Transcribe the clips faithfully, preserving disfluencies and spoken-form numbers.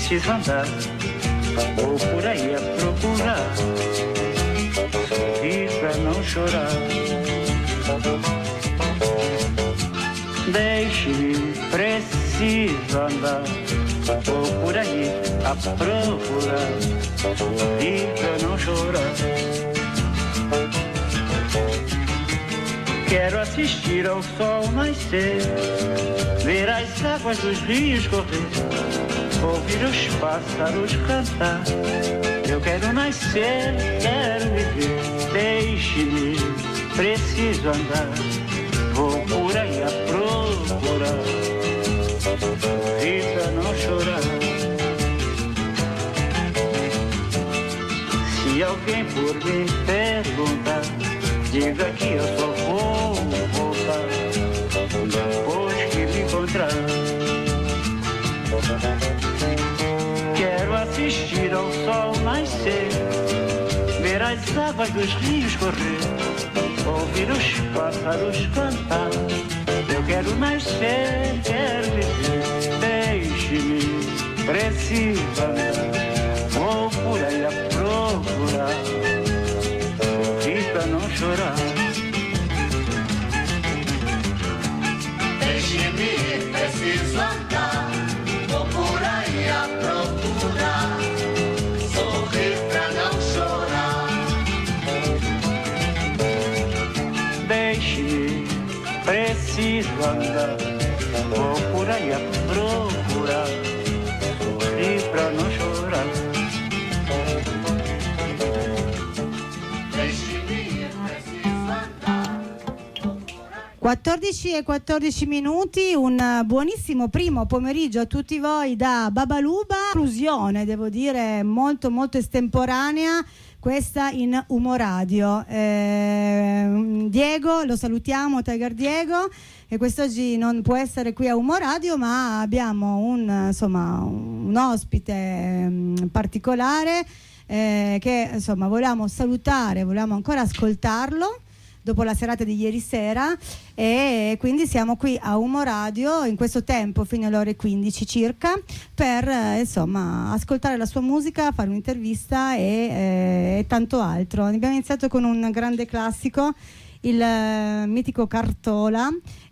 preciso andar, vou por aí a procurar, sorrir pra não chorar. Deixe-me, preciso andar, vou por aí a procurar, sorrir pra não chorar. Quero assistir ao sol nascer, ver as águas dos rios correr, ouvir os pássaros cantar. Eu quero nascer, quero viver, deixe-me, preciso andar, vou por aí a procurar, sorrir pra não chorar. Se alguém por mim perguntar, diga que eu só vou voltar depois que me encontrar. Quero assistir ao sol nascer, ver as águas dos rios correr, ouvir os pássaros cantar. Eu quero nascer, quero viver, deixe-me, preciso andar, vou por aí a procurar, sorrir pra não chorar. Deixe-me, preciso andar, vou por aí a procurar, sorrir pra não chorar. Deixe-me, preciso andar, vou por aí a procurar, sorrir pra não chorar. quattordici e quattordici minuti, un buonissimo primo pomeriggio a tutti voi da Babaluba. Conclusione, devo dire, molto molto estemporanea, questa in Umoradio. Eh, Diego, lo salutiamo, Tiger Diego, e quest'oggi non può essere qui a Umoradio, ma abbiamo un, insomma, un ospite um, particolare eh, che insomma volevamo salutare, volevamo ancora ascoltarlo dopo la serata di ieri sera, e quindi siamo qui a Umoradio in questo tempo fino alle ore quindici circa per eh, insomma ascoltare la sua musica, fare un'intervista e, eh, e tanto altro. Abbiamo iniziato con un grande classico, il eh, mitico Cartola,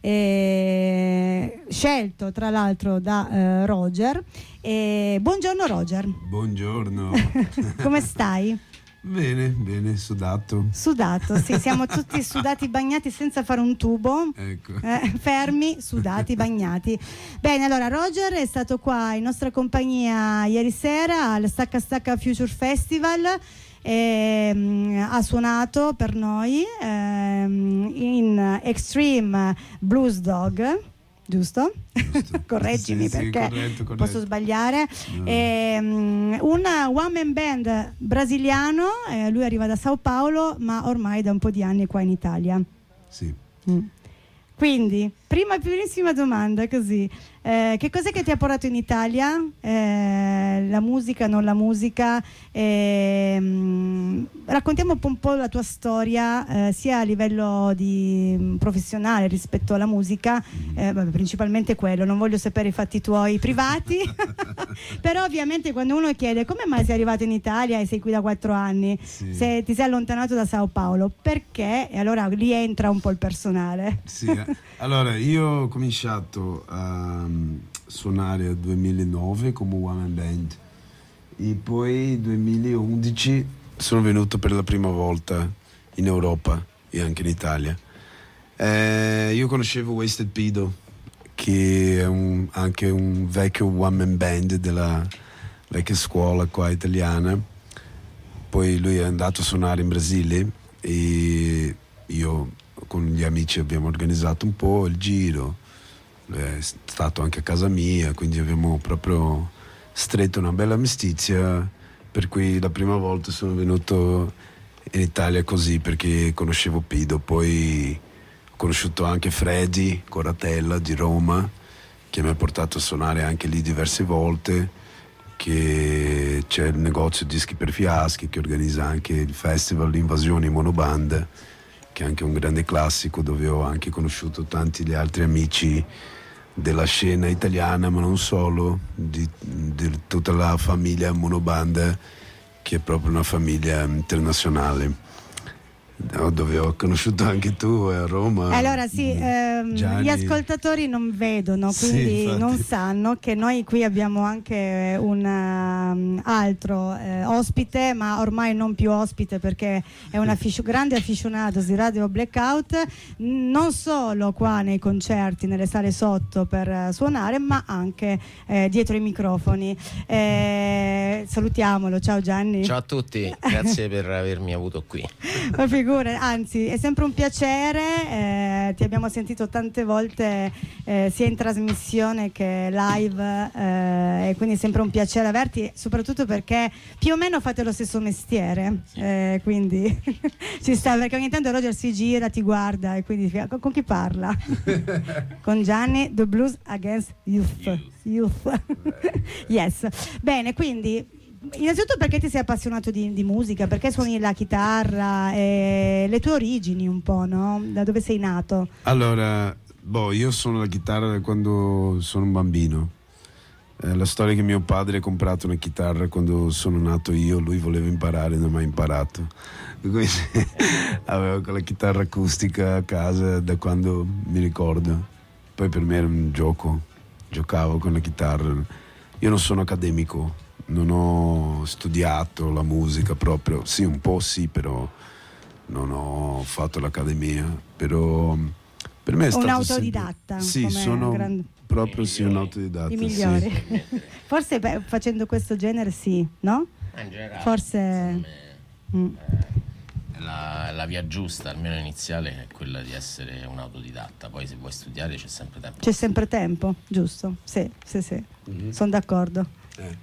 eh, scelto tra l'altro da eh, Roger. E buongiorno Roger. Buongiorno. Come stai? Bene, bene, sudato. Sudato, sì, siamo tutti sudati, bagnati senza fare un tubo, ecco. eh, fermi, sudati, bagnati. Bene, allora Roger è stato qua in nostra compagnia ieri sera al Stacca Stacca Future Festival, e, um, ha suonato per noi um, in Extreme Blues Dog. Giusto? Giusto. Correggimi, sì, sì, perché corretto, corretto. posso sbagliare. No. E, um, un one man band brasiliano, eh, lui arriva da Sao Paulo, ma ormai da un po' di anni è qua in Italia. Sì. Mm. Quindi, prima primissima domanda così, eh, che cos'è che ti ha portato in Italia? Eh, la musica, non la musica? Eh, mh, raccontiamo un po' la tua storia, eh, sia a livello di mh, professionale rispetto alla musica, eh, vabbè, principalmente quello, non voglio sapere i fatti tuoi privati, però ovviamente quando uno chiede come mai sei arrivato in Italia e sei qui da quattro anni, sì. se ti sei allontanato da Sao Paulo, perché? E allora lì entra un po' il personale. Sì, eh. Allora io ho cominciato a um, suonare nel duemilanove come one man band e poi nel duemilaundici sono venuto per la prima volta in Europa e anche in Italia. Eh, io conoscevo Wasted Pido, che è un, anche un vecchio one man band della vecchia scuola qua italiana. Poi lui è andato a suonare in Brasile e io con gli amici abbiamo organizzato un po' il giro, è stato anche a casa mia, quindi abbiamo proprio stretto una bella amicizia, per cui la prima volta sono venuto in Italia così perché conoscevo Pido. Poi ho conosciuto anche Freddy Coratella di Roma, che mi ha portato a suonare anche lì diverse volte, che c'è il negozio Dischi per Fiaschi che organizza anche il festival Invasioni Monoband, che è anche un grande classico, dove ho anche conosciuto tanti gli altri amici della scena italiana, ma non solo, di, di tutta la famiglia Monobanda, che è proprio una famiglia internazionale. Dove ho conosciuto anche tu a Roma. Allora sì, ehm, gli ascoltatori non vedono, quindi sì, non sanno che noi qui abbiamo anche un um, altro eh, ospite, ma ormai non più ospite perché è un afficio, grande afficionato di Radio Blackout, non solo qua nei concerti, nelle sale sotto per uh, suonare, ma anche eh, dietro i microfoni. Eh, salutiamolo, ciao Gianni. Ciao a tutti, grazie per avermi avuto qui. Anzi, è sempre un piacere, eh, ti abbiamo sentito tante volte eh, sia in trasmissione che live, eh, e quindi è sempre un piacere averti, soprattutto perché più o meno fate lo stesso mestiere, eh, quindi ci sta, perché ogni tanto Roger si gira, ti guarda e quindi con, con chi parla? Con Gianni, The Blues Against Youth, Youth. Yes. Bene, quindi innanzitutto perché ti sei appassionato di, di musica, perché suoni la chitarra e le tue origini un po', no? Da dove sei nato? Allora, boh, io suono la chitarra da quando sono un bambino. Eh, la storia è che mio padre ha comprato una chitarra quando sono nato io, lui voleva imparare, non ha mai imparato. Quindi avevo quella chitarra acustica a casa da quando mi ricordo. Poi per me era un gioco, giocavo con la chitarra. Io non sono accademico. Non ho studiato la musica proprio, sì, un po' sì, però non ho fatto l'accademia, però per me è stato un autodidatta. Sempre... Sì, sono gran... proprio sì, un autodidatta. I migliori. Sì. Forse beh, facendo questo genere sì, no? In generale, forse me, mm. eh, la, la via giusta, almeno iniziale, è quella di essere un autodidatta. Poi se vuoi studiare c'è sempre tempo. C'è sempre tempo, giusto? Sì, sì, sì. Mm-hmm. Sono d'accordo. Eh.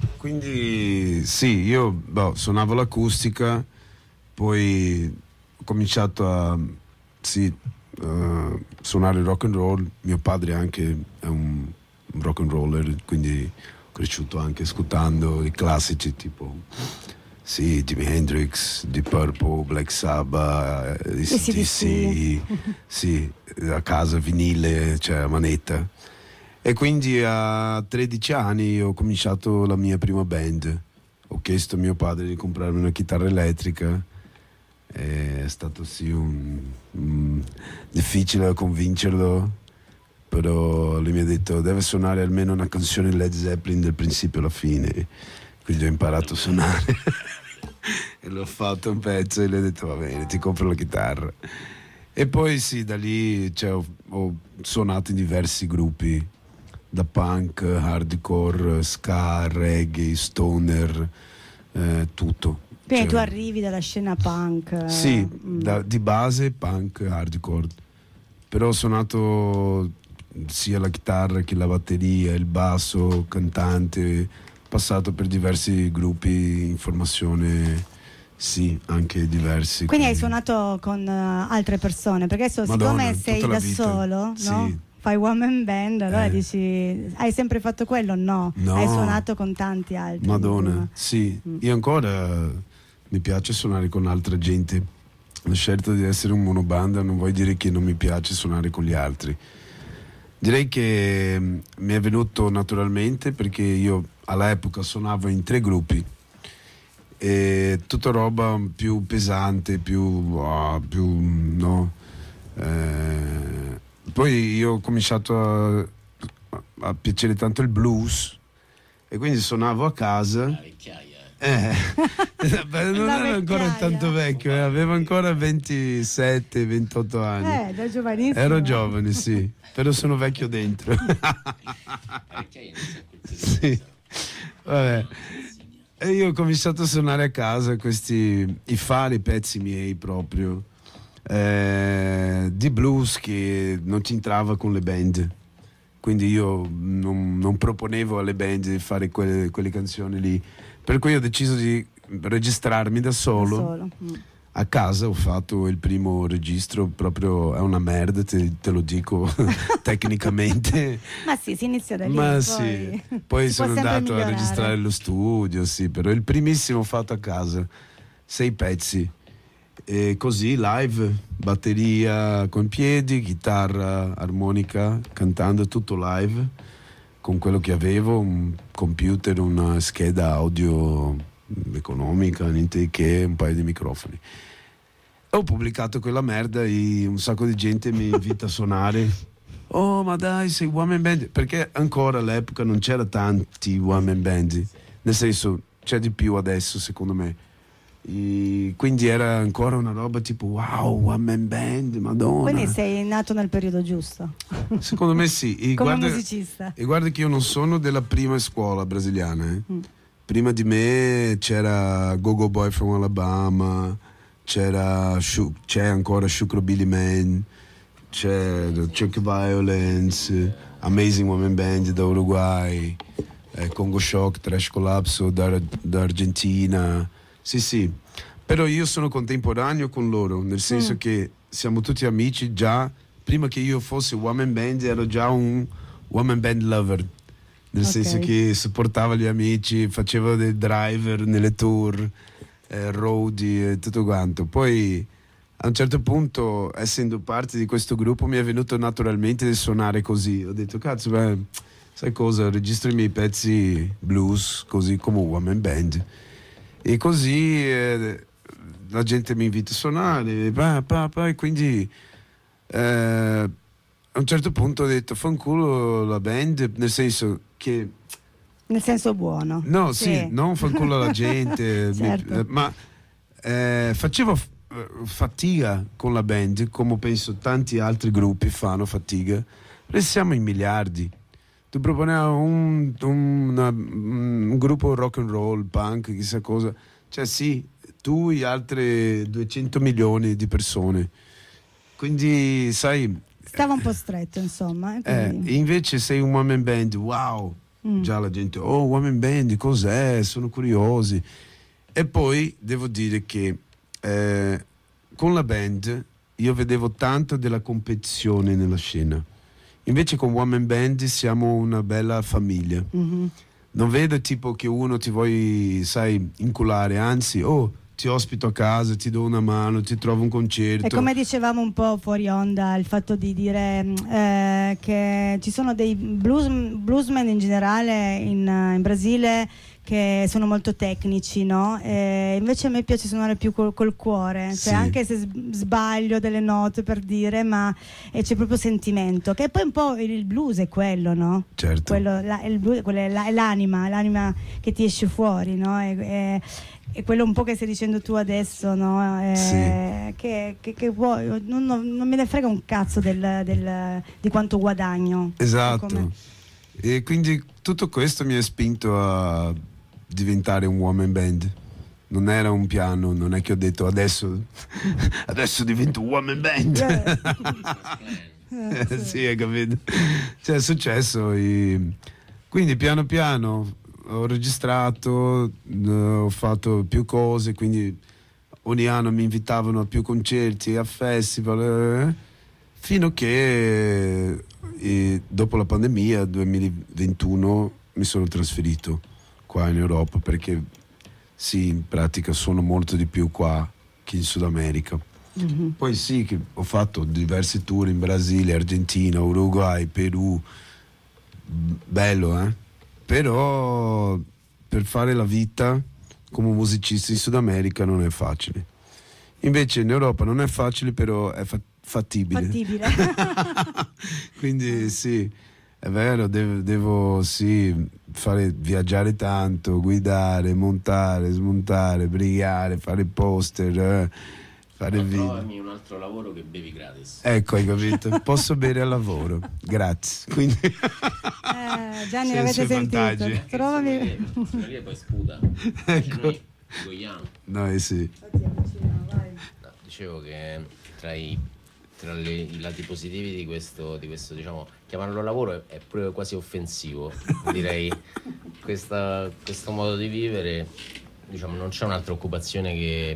Quindi sì, io boh, suonavo l'acustica, poi ho cominciato a sì, uh, suonare il rock and roll. Mio padre anche è un, un rock and roller, quindi ho cresciuto anche ascoltando i classici tipo sì, Jimi Hendrix, Deep Purple, Black Sabbath, A C D C, sì, a casa vinile, cioè a manetta. E quindi a tredici anni ho cominciato la mia prima band. Ho chiesto a mio padre di comprarmi una chitarra elettrica. È stato sì un, un, difficile convincerlo, però lui mi ha detto deve suonare almeno una canzone Led Zeppelin dal principio alla fine. Quindi ho imparato a suonare e l'ho fatto un pezzo e gli ho detto va bene, ti compro la chitarra. E poi sì, da lì cioè, ho, ho suonato in diversi gruppi, da punk, hardcore, ska, reggae, stoner, eh, tutto. Quindi cioè, tu arrivi dalla scena punk? Sì, mm. da, di base punk, hardcore, però ho suonato sia la chitarra che la batteria, il basso, cantante, passato per diversi gruppi in formazione, sì, anche diversi. Quindi hai suonato con uh, altre persone, perché adesso Madonna, siccome sei da vita. solo, sì. no? Fai one man band, allora eh. dici hai sempre fatto quello? No, no. Hai suonato con tanti altri. Madonna, sì, mm. io ancora mi piace suonare con altra gente. La scelta di essere un monobanda non vuol dire che non mi piace suonare con gli altri. Direi che mi è venuto naturalmente perché io all'epoca suonavo in tre gruppi e tutta roba più pesante, più, oh, più no. Eh, poi io ho cominciato a, a piacere tanto il blues e quindi suonavo a casa. La vecchiaia. Eh, beh, non ero ancora tanto vecchio, eh, avevo ancora ventisette ventotto anni. Eh, da giovanissimo. Ero giovane, sì, però sono vecchio dentro. Sì. Vabbè. E io ho cominciato a suonare a casa questi, i fare i pezzi miei proprio, eh, di blues che non c'entrava con le band. Quindi io non, non proponevo alle band di fare quelle, quelle canzoni lì. Per cui ho deciso di registrarmi da solo, da solo. Mm. A casa. Ho fatto il primo registro, proprio è una merda, te, te lo dico tecnicamente. Ma sì, si inizia da lì. Ma poi, sì, poi sono andato migliorare. a registrare lo studio, sì, però il primissimo fatto a casa, sei pezzi. E così live, batteria con piedi, chitarra, armonica, cantando tutto live con quello che avevo, un computer, una scheda audio economica, niente di che, un paio di microfoni. Ho pubblicato quella merda e un sacco di gente mi invita a suonare. Oh, ma dai, sei one man band? Perché ancora all'epoca non c'era tanti one man band, nel senso c'è di più adesso secondo me. E quindi era ancora una roba tipo wow, one man band, madonna. Quindi sei nato nel periodo giusto. Secondo me sì. E come guarda, musicista. E guarda che io non sono della prima scuola brasiliana. Eh. Mm. Prima di me c'era Go-Go Boy from Alabama, c'era c'è ancora Shukro Billy Man, c'è Chuck Violence, Amazing Woman Band da Uruguay, eh, Congo Shock, Trash Collapso da, da Argentina. Sì, sì, però io sono contemporaneo con loro, nel senso mm. che siamo tutti amici già, prima che io fossi one man band ero già un one man band lover, nel okay. senso che supportava gli amici, facevo dei driver nelle tour, eh, roadie e tutto quanto. Poi a un certo punto, essendo parte di questo gruppo, mi è venuto naturalmente di suonare così. Ho detto, cazzo, beh, sai cosa, registro i miei pezzi blues così come one man band. E così eh, la gente mi invita a suonare, bah, bah, bah, e quindi eh, a un certo punto ho detto fanculo la band, nel senso che... Nel senso buono. No, sì, sì non fanculo la gente, certo. mi, ma eh, facevo f- fatica con la band, come penso tanti altri gruppi fanno fatica, perché siamo in miliardi. Tu proponiamo un, un, una, un gruppo rock and roll, punk, chissà cosa, cioè sì, tu e altre duecento milioni di persone, quindi sai... Stava un po' stretto insomma. Eh, invece sei un one man band, wow, mm. già la gente, oh one man band, cos'è? Sono curiosi. E poi devo dire che eh, con la band io vedevo tanto della competizione nella scena. Invece con one man band siamo una bella famiglia. Mm-hmm. Non vedo tipo che uno ti vuoi, sai, inculare, anzi, oh, ti ospito a casa, ti do una mano, ti trovo un concerto. E come dicevamo un po' fuori onda, il fatto di dire eh, che ci sono dei blues, bluesmen in generale in, in Brasile che sono molto tecnici, no? E invece a me piace suonare più col, col cuore, cioè sì. Anche se sbaglio delle note per dire, ma e c'è proprio sentimento, che poi un po' il blues è quello, no? Certo. Quello, la, il blues, quello è, la, è l'anima, l'anima che ti esce fuori, no? E, e, e quello un po' che stai dicendo tu adesso, no? E, sì. Che, che, che vuoi, non, non, non me ne frega un cazzo del, del, di quanto guadagno. Esatto. Come... E quindi tutto questo mi ha spinto a diventare un one man band. Non era un piano, non è che ho detto adesso adesso divento un one man band. eh, sì, hai capito? Cioè è successo e... quindi piano piano ho registrato, ho fatto più cose, quindi ogni anno mi invitavano a più concerti, a festival, eh, fino a che eh, dopo la pandemia duemilaventuno mi sono trasferito qua in Europa, perché sì, in pratica sono molto di più qua che in Sud America. Mm-hmm. Poi sì, che ho fatto diversi tour in Brasile, Argentina, Uruguay, Perù, bello, eh? Però per fare la vita come musicista in Sud America non è facile. Invece in Europa non è facile, però è fa- fattibile. Fattibile. Quindi sì, è vero, devo, devo sì, fare, viaggiare tanto, guidare, montare, smontare, brigare, fare poster, eh, fare video. Trovami un altro lavoro che bevi gratis. Ecco, hai capito? Posso bere al lavoro, grazie. Quindi eh, Gianni, l'avete sentito? Trovami. E poi sputa. Ecco. Noi goiamo. Noi sì. No, dicevo che tra i tra le, i lati positivi di questo, di questo, diciamo, chiamarlo lavoro è, è pure quasi offensivo, direi. Questa, questo modo di vivere, diciamo, non c'è un'altra occupazione che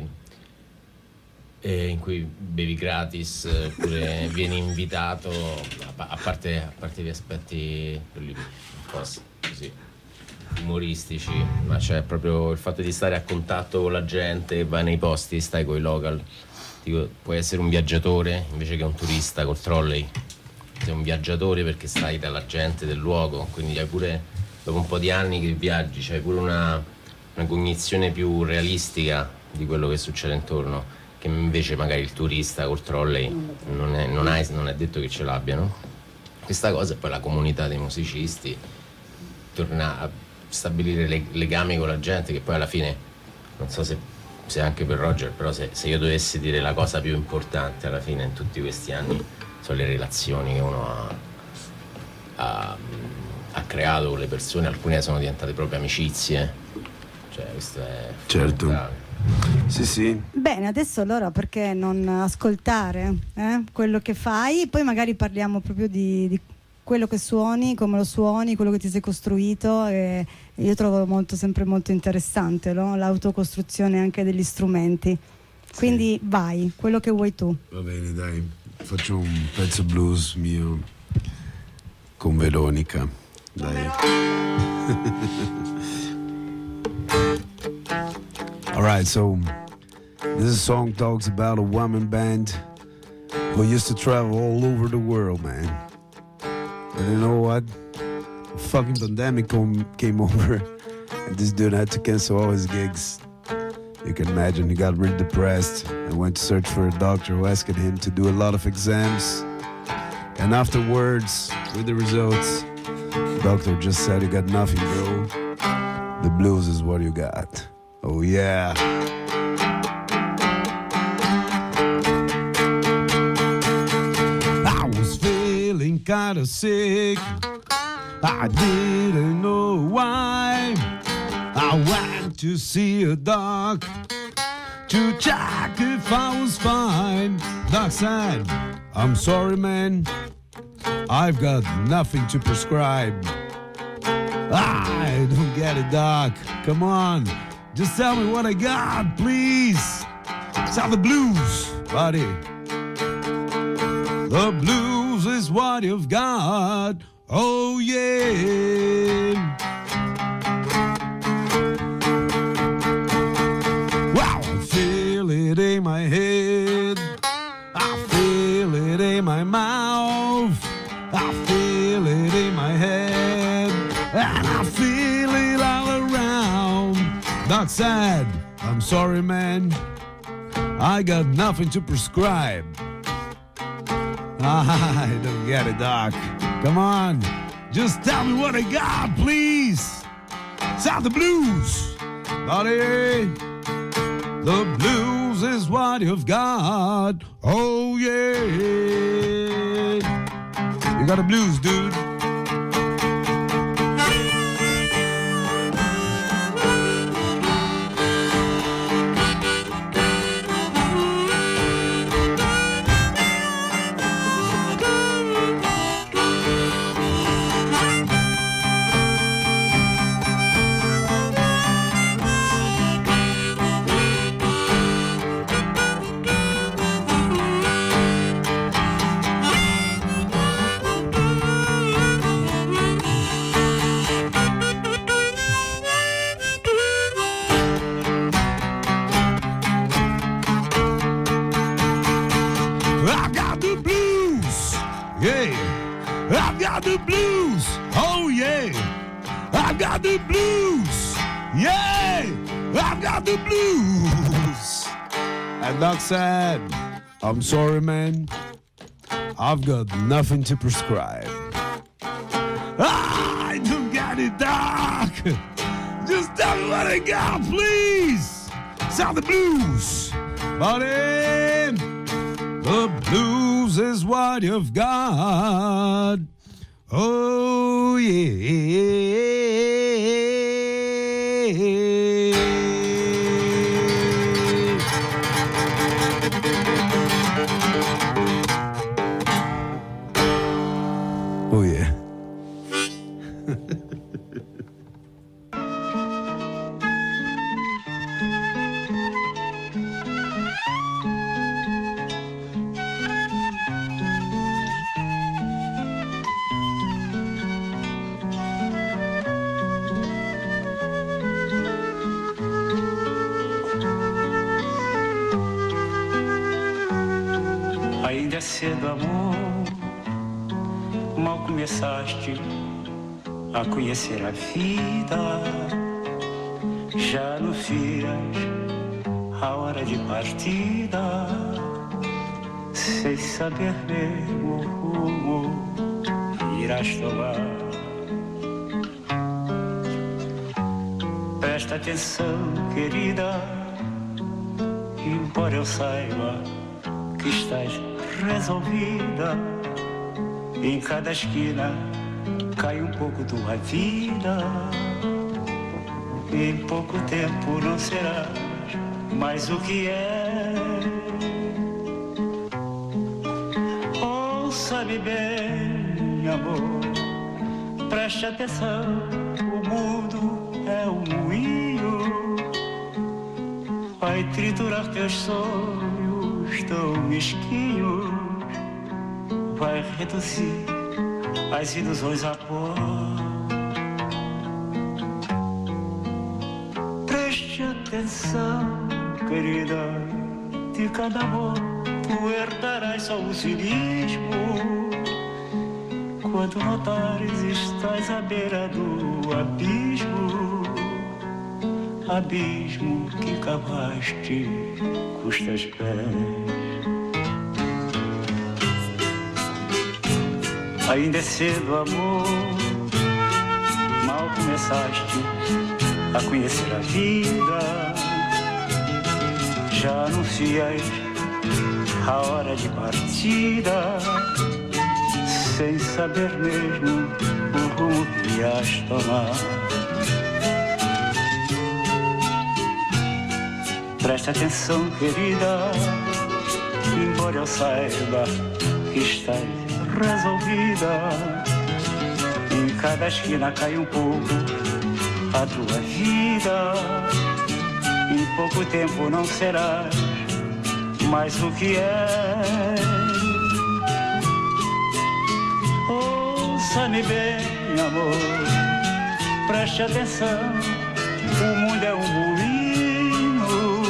eh, in cui bevi gratis oppure vieni invitato, a, a parte a parte gli aspetti quelli un po' così umoristici, ma c'è proprio il fatto di stare a contatto con la gente, vai nei posti, stai con i local, dico, puoi essere un viaggiatore invece che un turista col trolley. Sei un viaggiatore perché stai dalla gente del luogo, quindi hai pure, dopo un po' di anni che viaggi, c'hai pure una, una cognizione più realistica di quello che succede intorno, che invece magari il turista col trolley non è, non hai, non è detto che ce l'abbia, no? Questa cosa, e poi la comunità dei musicisti, torna a stabilire le, legami con la gente, che poi alla fine, non so se, se anche per Roger, però se, se io dovessi dire la cosa più importante alla fine in tutti questi anni, sono le relazioni che uno ha, ha, ha creato con le persone, alcune sono diventate proprio amicizie, cioè questo è certo. Sì, sì. Bene, adesso allora perché non ascoltare eh, quello che fai, poi magari parliamo proprio di, di quello che suoni, come lo suoni, quello che ti sei costruito, e io trovo molto, sempre molto interessante, no? L'autocostruzione anche degli strumenti. Quindi sì. Vai, quello che vuoi tu. Va bene, dai, faccio un pezzo blues mio con Veronica, dai. Alright, so this song talks about a woman band who used to travel all over the world, man. And you know what? A fucking pandemic com- came over and this dude had to cancel all his gigs. You can imagine he got really depressed and went to search for a doctor who asked him to do a lot of exams. And afterwards, with the results, the doctor just said, "You got nothing, bro. The blues is what you got." Oh yeah. I was feeling kinda sick. I didn't know why. I went to see a doc to check if I was fine. Doc said, "I'm sorry, man. I've got nothing to prescribe." I don't get it, doc. Come on. Just tell me what I got, please. Sound the blues, buddy. The blues is what you've got. Oh, yeah. Wow, I feel it in my head. I feel it in my mouth. I feel it in my head. And I feel it all around. Doc said, "I'm sorry, man. I got nothing to prescribe." I don't get it, Doc. Come on. Just tell me what I got, please. Sound the blues, buddy. The blues is what you've got. Oh, yeah. You got the blues, dude. I've got the blues, oh yeah. I've got the blues, yeah. I've got the blues. And Doc said, "I'm sorry, man. I've got nothing to prescribe." Ah, I don't get it, Doc. Just tell me what I got, please. Sound the blues, buddy. The blues is what you've got. Oh, yeah. Oh, yeah. Ainda é cedo, amor, mal começaste a conhecer a vida, já anuncias a hora de partida, sem saber mesmo o rumo que irás tomar. Presta atenção, querida, embora eu saiba que estás resolvida, em cada esquina cai um pouco tua vida. Em pouco tempo não serás mais o que é. Ouça-me bem, amor, preste atenção, o mundo é um moinho, vai triturar teus sonhos tão mesquinhos, vai reduzir as ilusões a pó. Preste atenção, querida, de cada amor tu herdarás só o cinismo. Quando notares estás à beira do abismo, abismo que cavaste custas pés. Ainda é cedo, amor, mal começaste a conhecer a vida, já anuncias a hora de partida, sem saber mesmo o rumo que irás tomar. Presta atenção, querida, embora eu saiba que estás resolvida, em cada esquina cai um pouco a tua vida. Em pouco tempo não serás mais o que é. Ouça-me bem, amor, preste atenção, o mundo é um moinho,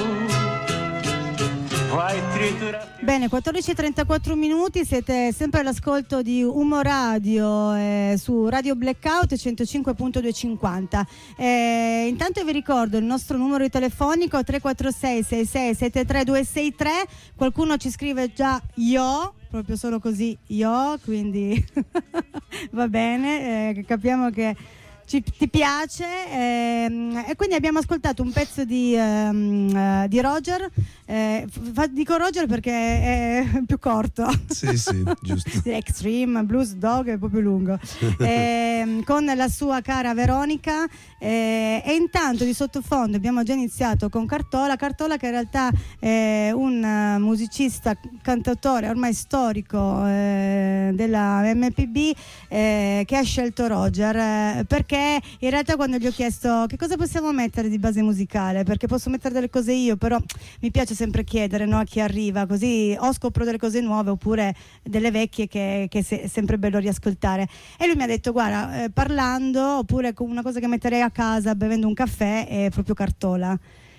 vai triturar. Bene, quattordici e trentaquattro minuti, siete sempre all'ascolto di Umo Radio eh, su Radio Blackout centocinque punto duecentocinquanta. Eh, intanto vi ricordo il nostro numero di telefonico tre quattro sei sei sei sette tre due sei tre. Qualcuno ci scrive già io, proprio solo così io, quindi va bene, eh, capiamo che Ci, ti piace, ehm, e quindi abbiamo ascoltato un pezzo di, ehm, uh, di Roger, eh, fa, dico Roger perché è più corto, sì sì, giusto. Extreme Blues Dog è un po' più lungo, eh, con la sua cara Veronica, eh, e intanto di sottofondo abbiamo già iniziato con Cartola Cartola che in realtà è un uh, musicista, cantautore ormai storico eh, della M P B, eh, che ha scelto Roger eh, perché in realtà quando gli ho chiesto che cosa possiamo mettere di base musicale, perché posso mettere delle cose io, però mi piace sempre chiedere, no, a chi arriva, così o scopro delle cose nuove oppure delle vecchie che, che è sempre bello riascoltare. E lui mi ha detto guarda, eh, parlando, oppure con una cosa che metterei a casa bevendo un caffè, è proprio Cartola.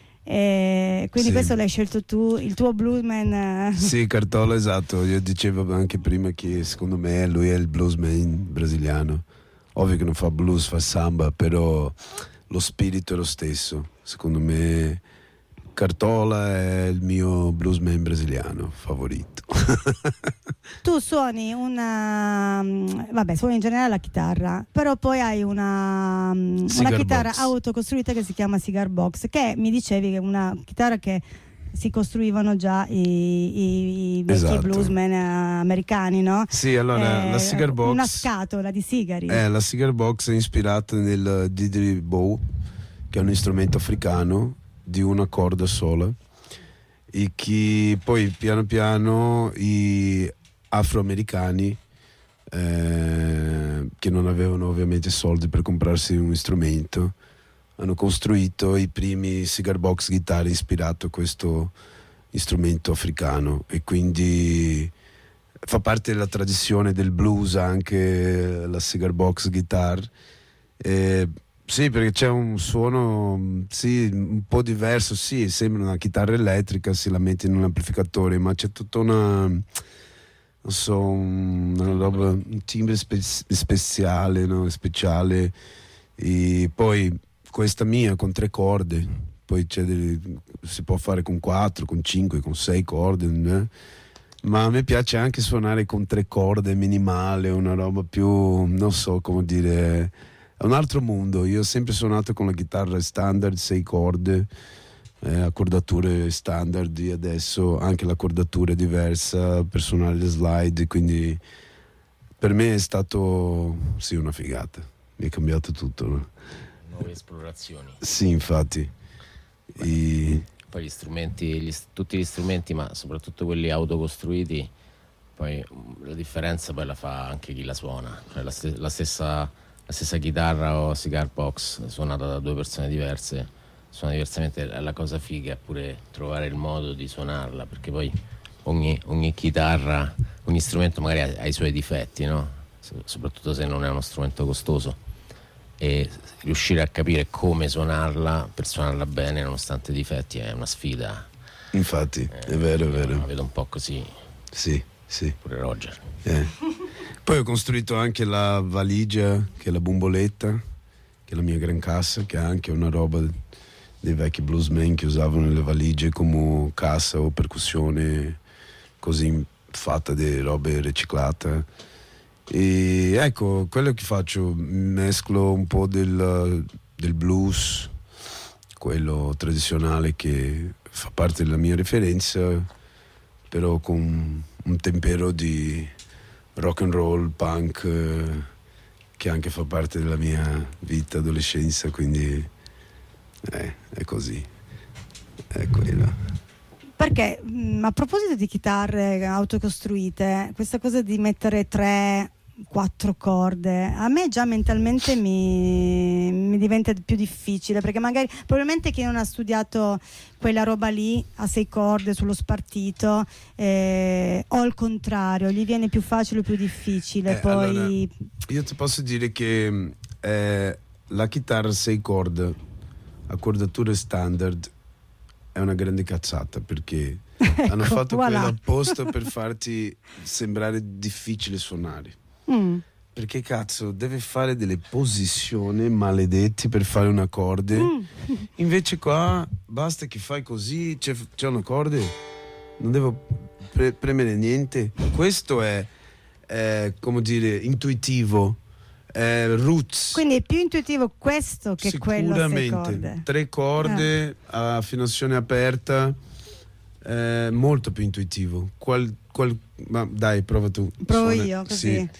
E quindi sì, questo l'hai scelto tu, il tuo bluesman. Sì, Cartola, esatto. Io dicevo anche prima che secondo me lui è il bluesman brasiliano. Ovvio che non fa blues, fa samba, però lo spirito è lo stesso. Secondo me Cartola è il mio bluesman brasiliano favorito. Tu suoni una, vabbè, suoni in generale la chitarra, però poi hai una, una chitarra box autocostruita che si chiama Cigar Box, che mi dicevi che è una chitarra che si costruivano già i, i, i vecchi esatto. bluesmen americani, no? Sì, allora eh, la Cigar Box, una scatola di sigari. Eh, la Cigar Box è ispirata nel didgeridoo, che è un strumento africano di una corda sola, e che poi piano piano gli afroamericani eh, che non avevano ovviamente soldi per comprarsi un strumento hanno costruito i primi cigar box chitarre ispirato a questo strumento africano, e quindi fa parte della tradizione del blues anche la cigar box guitar. Eh, sì, perché c'è un suono sì, un po' diverso, sì, sembra una chitarra elettrica se la metti in un amplificatore, ma c'è tutta una non so, una roba, un timbre spe- speciale, no? Speciale. E poi questa mia con tre corde, poi c'è delle, si può fare con quattro, con cinque, con sei corde, eh? Ma a me piace anche suonare con tre corde minimale, una roba più, non so come dire, è un altro mondo. Io ho sempre suonato con la chitarra standard, sei corde, eh, accordature standard, e adesso anche l'accordatura è diversa per suonare le slide, quindi per me è stato sì una figata, mi è cambiato tutto, no? Nuove esplorazioni. Sì, infatti. E... Poi gli strumenti, gli, tutti gli strumenti, ma soprattutto quelli autocostruiti, poi la differenza poi la fa anche chi la suona. Cioè la, st- la, stessa, la stessa chitarra o cigar box suonata da due persone diverse, suona diversamente. La cosa figa è pure trovare il modo di suonarla, perché poi ogni, ogni chitarra, ogni strumento magari ha, ha i suoi difetti, no? Soprattutto se non è uno strumento costoso. E riuscire a capire come suonarla per suonarla bene nonostante i difetti è una sfida. Infatti, eh, è vero, è vero. La vedo un po' così. Sì, sì. Pure Roger. Eh. Poi ho costruito anche la valigia, che è la bomboletta, che è la mia gran cassa, che è anche una roba dei vecchi bluesmen che usavano le valigie come cassa o percussione, così fatta di robe riciclate. E ecco, quello che faccio, mesclo un po' del, del blues, quello tradizionale che fa parte della mia referenza, però con un tempero di rock and roll, punk, eh, che anche fa parte della mia vita, adolescenza, quindi eh, è così, è quella. Perché mh, a proposito di chitarre autocostruite, questa cosa di mettere tre quattro corde a me già mentalmente mi, mi diventa più difficile, perché magari probabilmente chi non ha studiato quella roba lì a sei corde sullo spartito, eh, o al contrario gli viene più facile o più difficile. Eh, poi allora, io ti posso dire che eh, la chitarra a sei corde, accordature standard, è una grande cazzata, perché ecco, hanno fatto voilà. quello apposta per farti sembrare difficile suonare. Mm. Perché cazzo deve fare delle posizioni maledetti per fare un accordo. Mm. Invece qua basta che fai così, c'è, c'è un accordo, non devo pre- premere niente. Questo è, è come dire intuitivo, è roots. Quindi è più intuitivo questo che quello a sei corde. Sicuramente tre corde, a affinazione aperta, è molto più intuitivo. Qual, qual, ma dai, prova tu. Provo Suona. io così. Sì.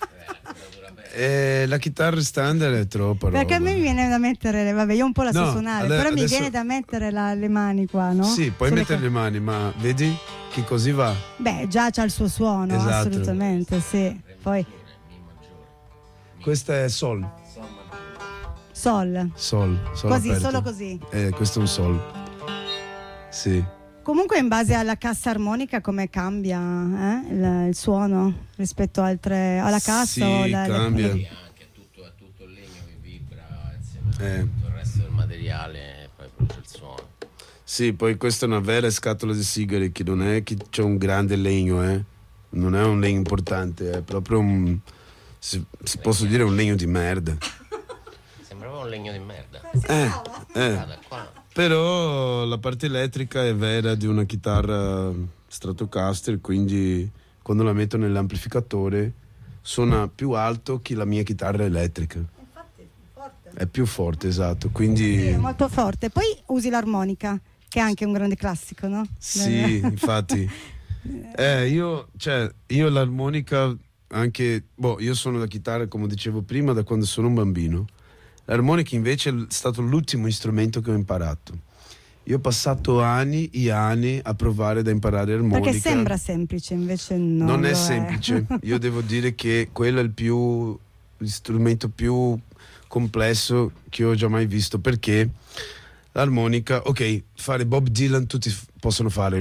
Eh, la chitarra standard è troppa Perché roba. a me mi viene da mettere le, vabbè, io un po' la so No, suonare, allora, però mi adesso- viene da mettere la- le mani qua, no? Sì, puoi Sulle mettere co- le mani, ma vedi che così va. Beh, già c'ha il suo suono, Esatto. assolutamente, sì. Poi Questa è sol, sol, sol, sol così, aperto. solo così. Eh, questo è un sol. Sì. Comunque in base alla cassa armonica come cambia eh, il, il suono rispetto a altre, alla cassa Sì, o la- le- cambia. Sì, anche è tutto, è tutto il legno che vibra insieme a Eh. tutto il resto del materiale e poi produce il suono. Sì, poi questa è una vera scatola di sigari, che non è che c'è un grande legno, eh. Non è un legno importante, è proprio un, si, si posso dire un legno di merda. Sembrava un legno di merda. Eh, eh. Guarda qua. Però la parte elettrica è vera di una chitarra Stratocaster, quindi quando la metto nell'amplificatore suona più alto che la mia chitarra elettrica. Infatti, forte. È più forte, esatto. Sì, Quindi è molto forte. Poi usi l'armonica, che è anche un grande classico, no? sì, infatti. Eh, io, cioè, io l'armonica anche, boh, io suono la chitarra come dicevo prima da quando sono un bambino. L'armonica invece è stato l'ultimo strumento che ho imparato. Io ho passato anni e anni a provare ad imparare l'armonica. Perché sembra semplice, invece no. Non è lo semplice. Io devo dire che quello è il più strumento più complesso che ho già mai visto, perché l'armonica, ok, fare Bob Dylan tutti f- possono fare.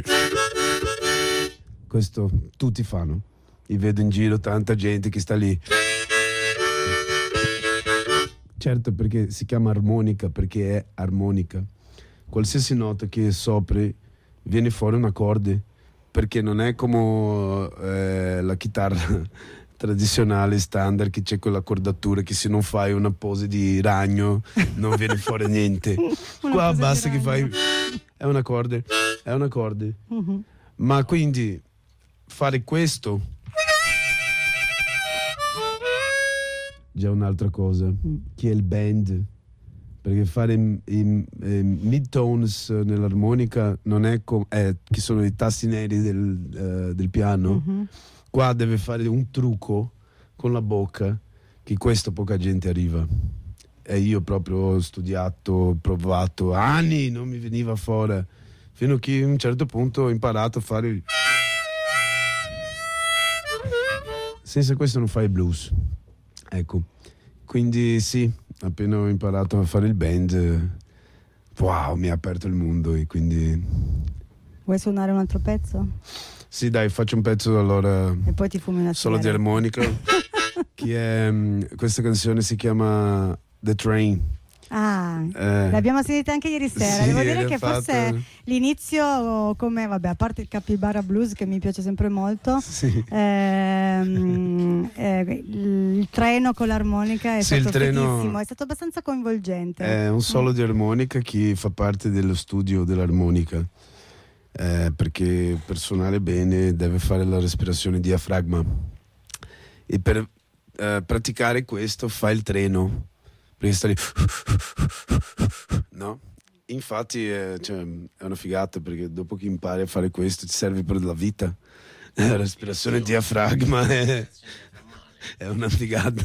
Questo tutti fanno. Io vedo in giro tanta gente che sta lì. Certo, perché si chiama armonica, perché è armonica. Qualsiasi nota che sopri viene fuori un accordo, perché non è come eh, la chitarra tradizionale standard, che c'è quella cordatura che se non fai una pose di ragno non viene fuori niente. Qua basta che fai è un accordo, è un accordo. Uh-huh. Ma quindi fare questo già un'altra cosa, mm. che è il bend, perché fare i, i, i midtones nell'armonica non è come eh, che sono i tasti neri del, uh, del piano. Mm-hmm. Qua deve fare un trucco con la bocca che questo poca gente arriva, e io proprio ho studiato, ho provato anni, non mi veniva fuori, fino a che a un certo punto ho imparato a fare il... senza questo non fai blues, ecco. Quindi sì, appena ho imparato a fare il band, wow, mi ha aperto il mondo. E quindi vuoi suonare un altro pezzo? Sì, dai, faccio un pezzo allora. E poi ti fumi una solo di armonica. Che è, questa canzone si chiama The Train. Ah, eh, l'abbiamo sentita anche ieri sera. Sì, devo dire che fatto... forse l'inizio, come vabbè, a parte il Capybara Blues che mi piace sempre molto, sì. ehm, eh, il treno con l'armonica è sì, stato treno... fighissimo, è stato abbastanza coinvolgente. È un solo mm. di armonica che fa parte dello studio dell'armonica, eh, perché per suonare bene deve fare la respirazione diafragma, e per eh, praticare questo fa il treno, perché sta lì, no? Infatti è, cioè, è una figata, perché dopo che impari a fare questo ti serve per la vita. La respirazione diafragma è, è una figata.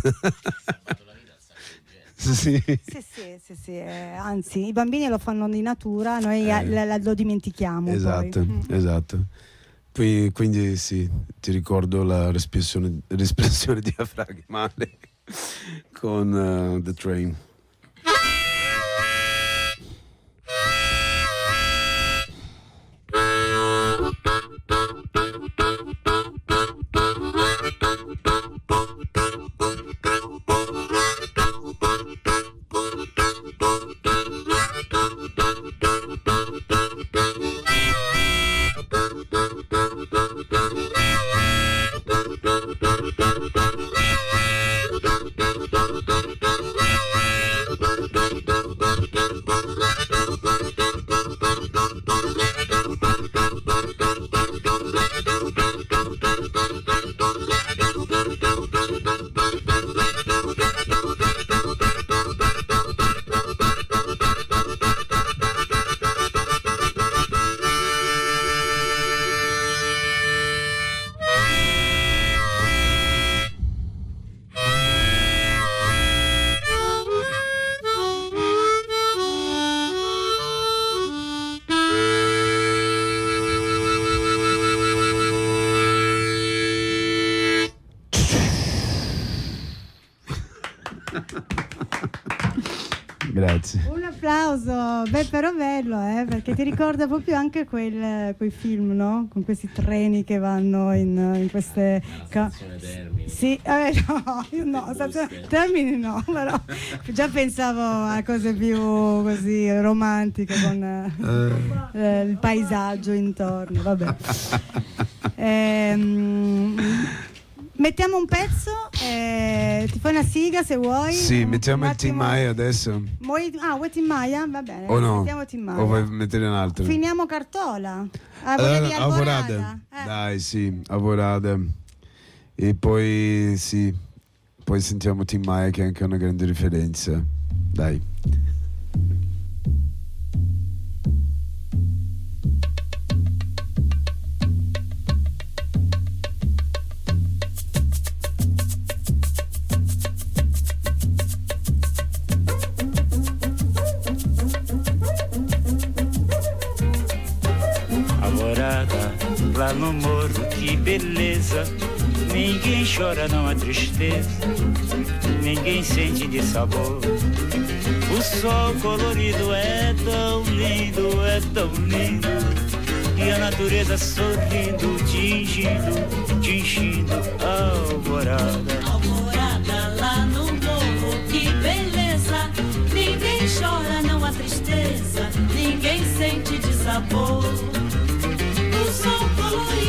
Sì. Sì, sì, sì, sì. Eh, anzi, i bambini lo fanno di natura, noi eh, la, la, lo dimentichiamo. Esatto, poi. esatto. Poi, quindi sì, ti ricordo la respirazione, respirazione diafragmale con uh, The Train. Grazie. Un applauso, beh, però bello, eh, perché ti ricorda proprio anche quel, quei film, no? Con questi treni che vanno in, in queste ca- stazione Termini. Sì, eh, no, io no, stazione Termini no, però già pensavo a cose più così romantiche con uh. eh, il paesaggio intorno, vabbè. Ehm, mettiamo un pezzo, eh, ti fai una siga se vuoi. Sì, mettiamo il Tim Maia adesso. Vuoi, ah, vuoi Tim Maia? Va bene. O no? Mettiamo Tim Maia. O vuoi mettere un altro? Finiamo Cartola. Ah, allora, Alvorada. Alvorada. Eh. Dai, sì, Alvorada. E poi sì, poi sentiamo Tim Maia, che è anche una grande referenza. Dai. Lá no morro, que beleza. Ninguém chora, não há tristeza. Ninguém sente de sabor. O sol colorido é tão lindo, é tão lindo. E a natureza sorrindo, tingindo, tingindo a alvorada. Alvorada lá no morro, que beleza. Ninguém chora, não há tristeza. Ninguém sente de sabor. O sol colorido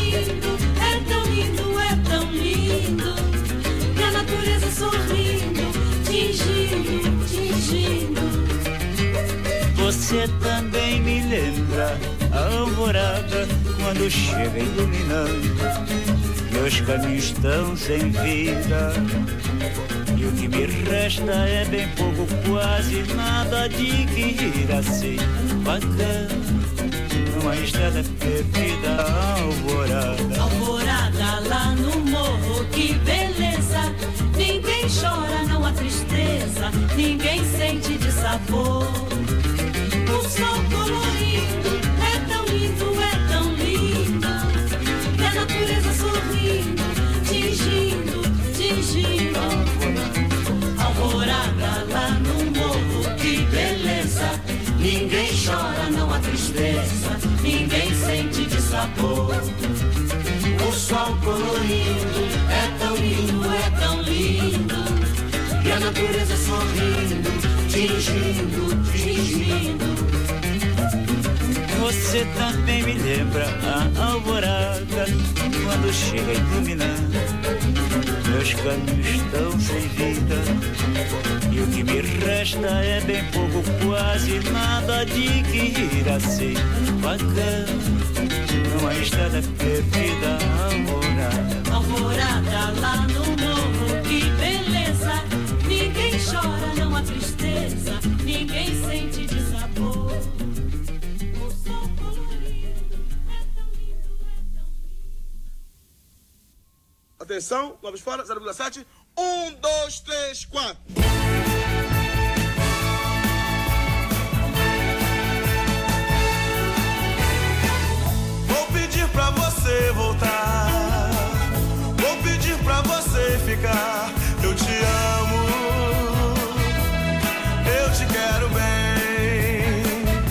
sorrindo, fingindo, fingindo. Você também me lembra a alvorada quando chega iluminando. Meus caminhos estão sem vida e o que me resta é bem pouco, quase nada de que ir assim bacana. Uma estrada perdida, alvorada. Alvorada lá no morro, que beleza. Ninguém chora, não há tristeza. Ninguém sente de sabor. O sol colorido é tão lindo, é tão lindo. E a natureza sorrindo, tingindo, tingindo. Alvorada lá no morro, que beleza. Ninguém chora, não há tristeza. Ninguém sente de sabor. O sol colorido é tão lindo, é tão lindo. E a natureza sorrindo, tingindo, tingindo. Você também me lembra a alvorada quando chega iluminando. Meus caminhos estão sem vida e o que me resta é bem pouco, quase nada de que ir assim bacana. Numa estrada perdida, alvorada. Alvorada lá no morro, que beleza. Ninguém chora, não há tristeza. Ninguém sente de sabor. O sol colorido é tão lindo, é tão lindo. Atenção, vamos fora, zero vírgula sete. Um, dois, três, quatro. Vou pedir pra você voltar. Vou pedir pra você ficar. Eu te amo. Eu te quero bem.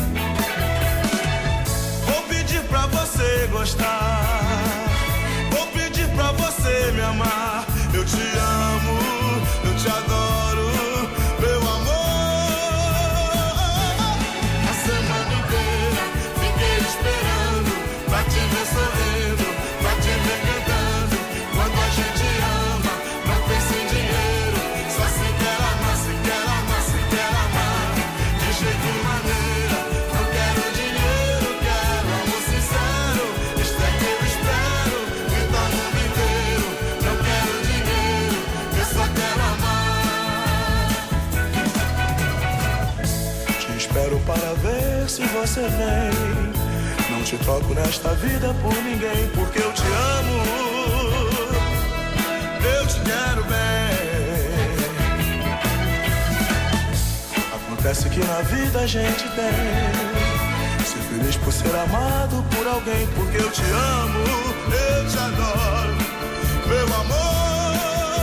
Vou pedir pra você gostar. Vou pedir pra você me amar. Eu te amo, eu te adoro, meu amor. A semana inteira fiquei esperando pra te ver sorrindo, pra te ver cantando. Quando a gente ama, não pensa em dinheiro. Só se quer amar, se quer amar, se quer amar. De jeito e maneira, não quero dinheiro, quero amor sincero. Isto é que eu espero, me dá o mundo inteiro. Não quero dinheiro, eu só quero amar. Te espero para ver se você vem. Não te troco nesta vida por ninguém, porque eu te amo. Eu te quero bem. Acontece que na vida a gente tem ser feliz por ser amado por alguém, porque eu te amo, eu te adoro, meu amor.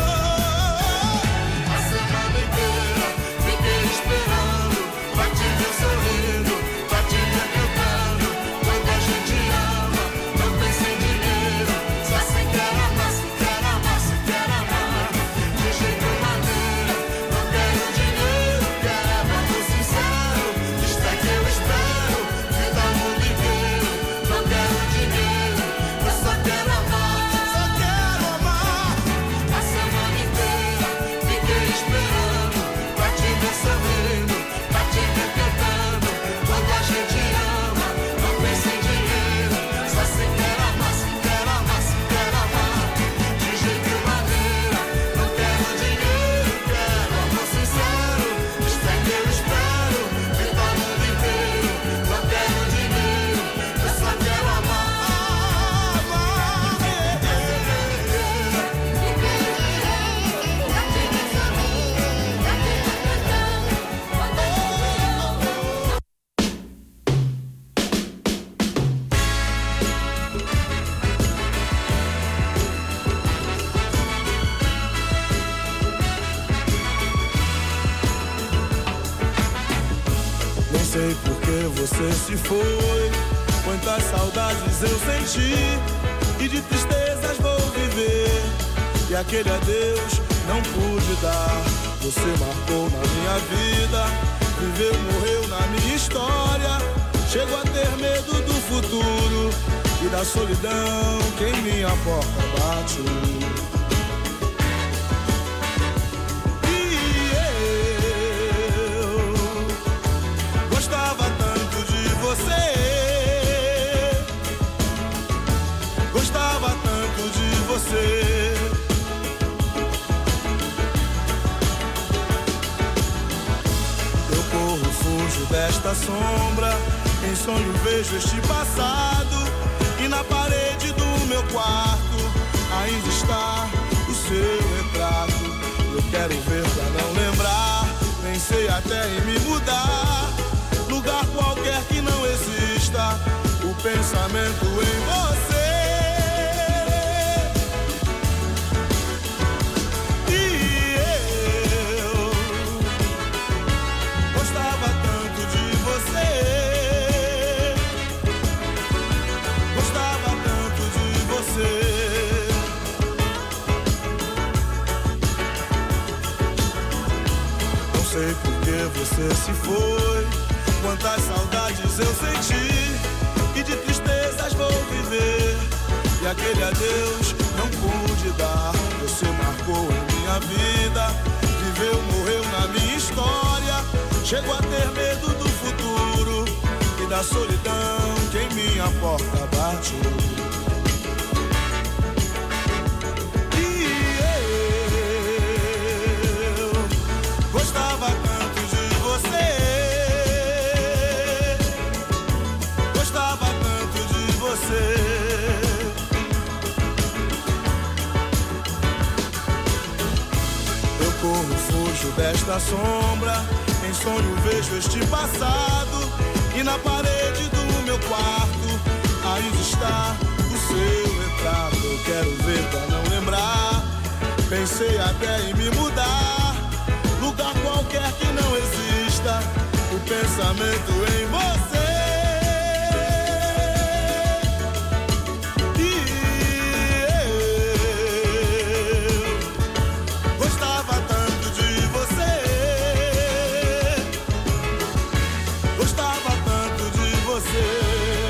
A semana inteira fiquei esperando pra te ver sorrindo, pra te ver cantando. Quando a gente ama, não pensa em dinheiro. Só se quer amar, se quer amar, se quer amar. De jeito e maneira, não quero dinheiro, quero amor sincero. Isto é que eu espero, vida o mundo inteiro. Não quero dinheiro, eu só quero amar, só quero amar. A semana inteira fiquei esperando pra te ver sorrindo, pra te ver cantando. Quando a gente ama, não pensa em dinheiro. Só se quer amar, se quer amar, se quer amar. De jeito e maneira, não quero dinheiro, quero amor sincero. Isto é que eu espero, vida o mundo inteiro. Não quero dinheiro, eu só quero amar, amar. Nem sei por que você se foi. Quantas saudades eu senti e de tristezas vou viver. E aquele adeus não pude dar. Você marcou na minha vida, viveu, morreu na minha história. Chego a ter medo do futuro e da solidão que em minha porta bate. desta sombra. Em sonho vejo este passado, e na parede do meu quarto ainda está o seu retrato. Eu quero ver pra não lembrar, pensei até em me mudar, lugar qualquer que não exista o pensamento em você. Você se foi, quantas saudades eu senti, e de tristezas vou viver, e aquele adeus não pude dar. Você marcou em minha vida, viveu, morreu na minha história. Chego a ter medo do futuro e da solidão que em minha porta bate. E eu gostava tanto de você, gostava tanto de você. Eu corro, fujo desta sombra, em sonho vejo este passado, e na parede do meu quarto ainda está o seu retrato. Eu quero ver pra não lembrar, pensei até em me mudar, lugar qualquer que não exista o pensamento em você. E eu gostava tanto de você, gostava tanto de você.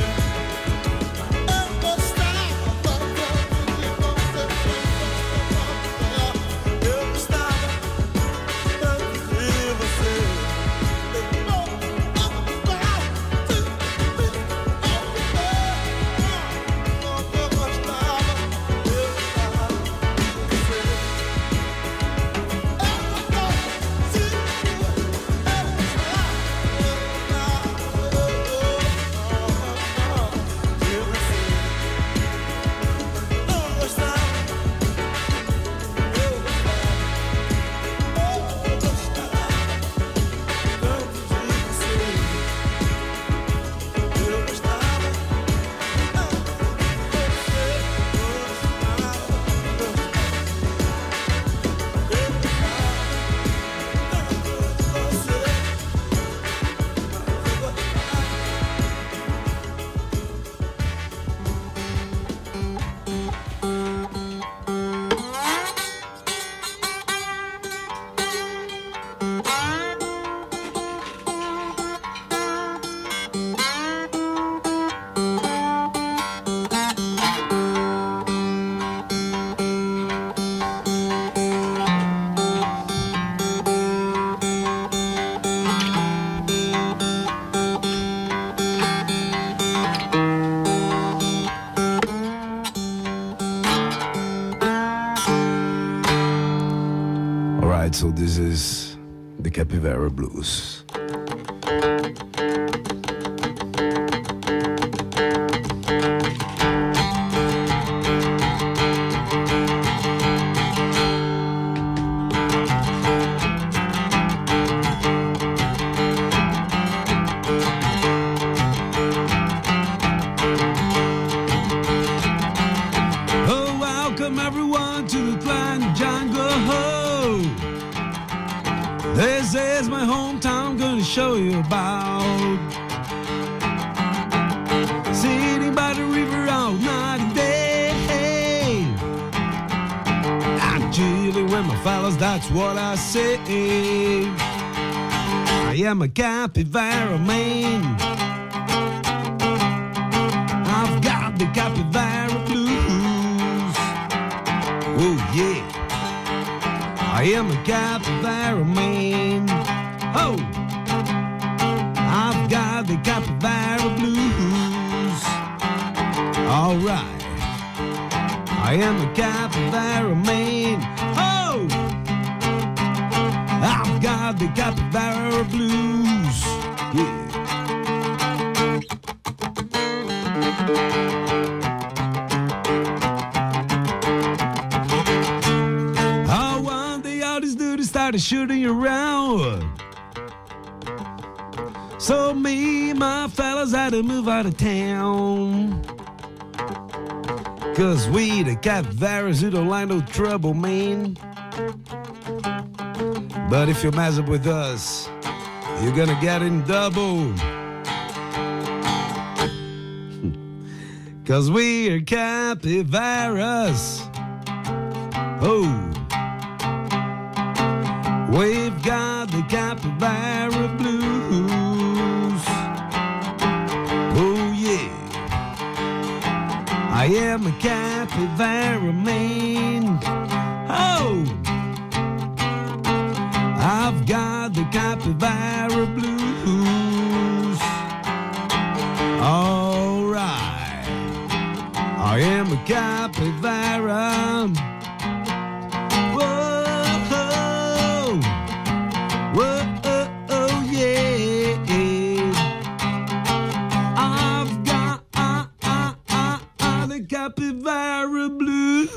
So this is the Capybara Blues. Oh, welcome everyone to the Planet Jungle. This is my hometown, gonna show you about. Sitting by the river all night and day. I'm chilling with my fellas, that's what I say. I am a capybara man. I've got the capybara blues. Oh yeah, I am a capybara man. Oh, I've got the capybara blues. Alright, I am a capybara man. Oh, I've got the capybara blues. Yeah. Oh, one day all these dudes started shooting around. So me and my fellas had to move out of town. Cause we the capybaras who don't like no trouble, man. But if you mess up with us, you're gonna get in double. Cause we are capybaras. Oh, we've got the capybara blues. Oh yeah, I am a capybara man. Oh, I've got the capybara blues. All right, I am a capybara. Whoa, whoa, oh yeah. I've got uh, uh, uh, uh, the capybara blues.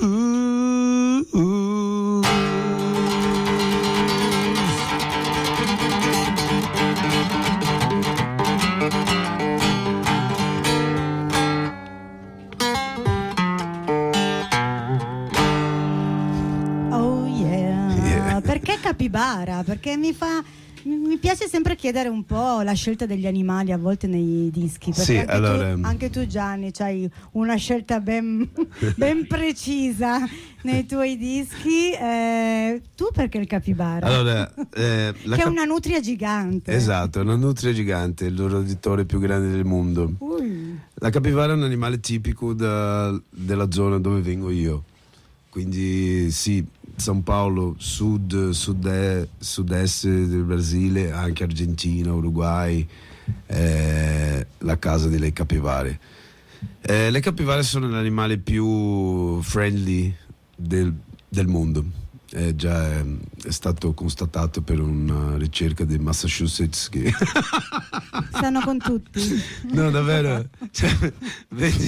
Oh yeah. Yeah. Perché capibara? Perché mi fa mi mi piace sempre chiedere un po' la scelta degli animali a volte nei dischi, perché Sì, anche, allora- tu, anche tu Gianni c'hai una scelta ben, ben precisa nei tuoi dischi. Eh, tu perché il capibara? Allora, eh, la che è cap- una nutria gigante. Esatto, è una nutria gigante, il roditore più grande del mondo. Ui. La capibara è un animale tipico da- della zona dove vengo io. Quindi sì, San Paolo, sud, sud-est, sud-est del Brasile, anche Argentina, Uruguay, eh, la casa delle capivare. Eh, le capivare sono l'animale più friendly del, del mondo. È già è, è stato constatato per una ricerca di Massachusetts che Stanno con tutti. no, davvero, cioè, vedi,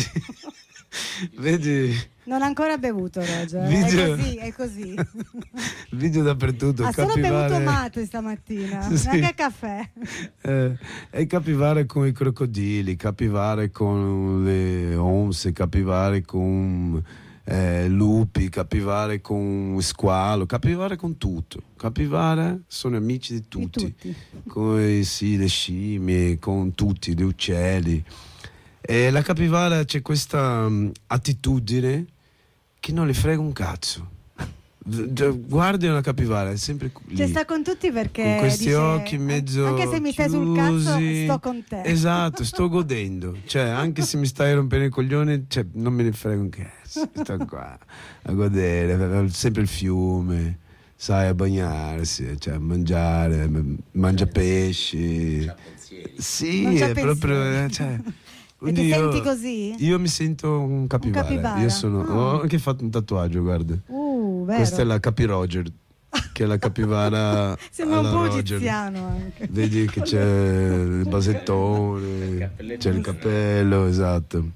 vedi Non ha ancora bevuto Roger. Video. È così, è così. video dappertutto. Ha solo capivare- bevuto mate stamattina, Sì. neanche caffè. Eh, e capivare con i crocodili, capivare con le onze, capivare con eh, lupi, capivare con squalo, capivare con tutto. Capivare sono amici di tutti, Di tutti. con i- sì, le scimmie, con tutti, gli uccelli. E la capivara c'è questa mm, attitudine che non le frega un cazzo. V- Guardi una capivara, è sempre lì. Cioè sta con tutti perché Con questi dice, occhi mezzo anche se mi stai sul cazzo chiusi. sto con te. Esatto, sto godendo. Cioè, anche se mi stai rompendo il coglione, cioè, non me ne frega un cazzo. Sto qua a godere, sempre il fiume, sai, a bagnarsi, cioè, a mangiare, m- mangia pesci. Sì, Non c'ha è proprio. pensieri. eh, Cioè, E ti quindi io- senti così? Io mi sento un capibara. capibara? Io sono, Ah. ho anche fatto un tatuaggio, guarda. Uh, vero. Questa è la Capi Roger, che è la capivara. Sembra un alla po' Roger. egiziano anche. Vedi che c'è il basettone, c'è il cappello, esatto.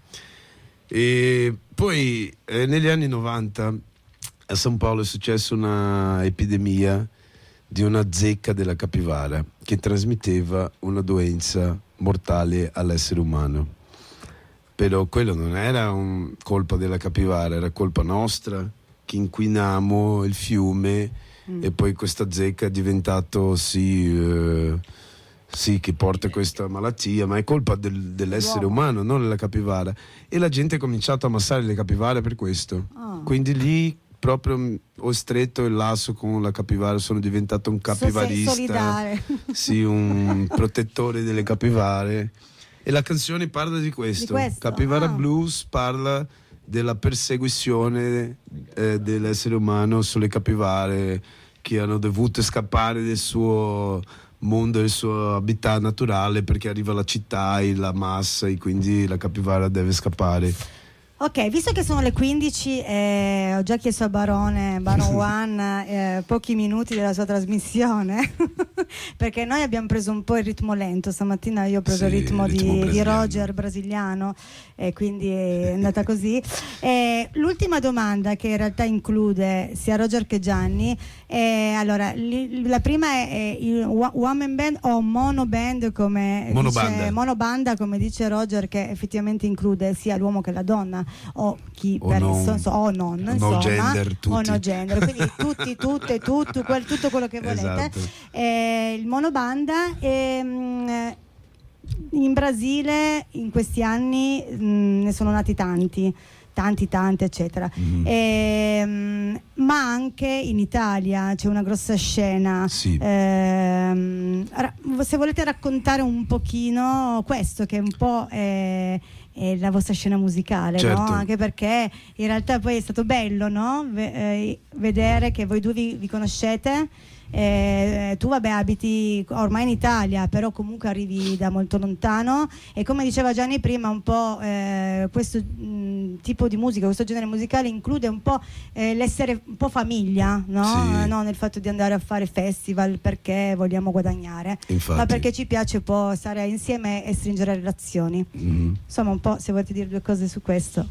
E poi eh, negli anni novanta a San Paolo è successa una epidemia di una zecca della capivara che trasmetteva una doenza mortale all'essere umano. Però quello non era un colpa della capivara, era colpa nostra che inquinammo il fiume Mm. e poi questa zecca è diventato sì, eh, sì che porta questa malattia, ma è colpa del- dell'essere L'uomo. umano, non della capivara. E la gente ha cominciato a ammassare le capivare per questo. Ah. Quindi lì proprio mh, ho stretto il lasso con la capivara, sono diventato un So- sei capivarista, solidale. sì, un protettore delle capivare. E la canzone parla di questo. Di questo, Capivara ah. Blues parla della persecuzione eh, dell'essere umano sulle capivare che hanno dovuto scappare del suo mondo, del suo habitat naturale perché arriva la città e la massa e quindi la capivara deve scappare. Ok, visto che sono le quindici, eh, ho già chiesto a Barone, Baron One, eh, pochi minuti della sua trasmissione, perché noi abbiamo preso un po' il ritmo lento. Stamattina io ho preso Sì, il ritmo, il ritmo di, di brasiliano. Roger brasiliano, e quindi è andata così. E l'ultima domanda, che in realtà include sia Roger che Gianni, è, allora, li- la prima è, è il wa- woman band o mono band, come Monobanda. dice, monobanda, come dice Roger, che effettivamente include sia l'uomo che la donna, o chi O per non. il senso, o non, No insomma, gender, tutti. o no gender, quindi tutti, tutte, tutto, quel- tutto quello che volete. Esatto. Eh, il monobanda, ehm, in Brasile in questi anni mh, ne sono nati tanti, tanti, tanti, eccetera. Mhm. Ehm, ma anche in Italia c'è una grossa scena. Sì. Ehm, ra- se volete raccontare un pochino questo, che un po' è, è la vostra scena musicale, Certo. no? Anche perché in realtà poi è stato bello, no? Ve- eh, vedere che voi due vi, vi conoscete. Eh, tu vabbè abiti ormai in Italia, però comunque arrivi da molto lontano, e come diceva Gianni prima, un po' eh, questo mh, tipo di musica, questo genere musicale include un po' eh, l'essere un po' famiglia, no? Sì. Eh, no, nel fatto di andare a fare festival perché vogliamo guadagnare, Infatti. ma perché ci piace un po' stare insieme e stringere relazioni. Mhm. Insomma, un po' se volete dire due cose su questo.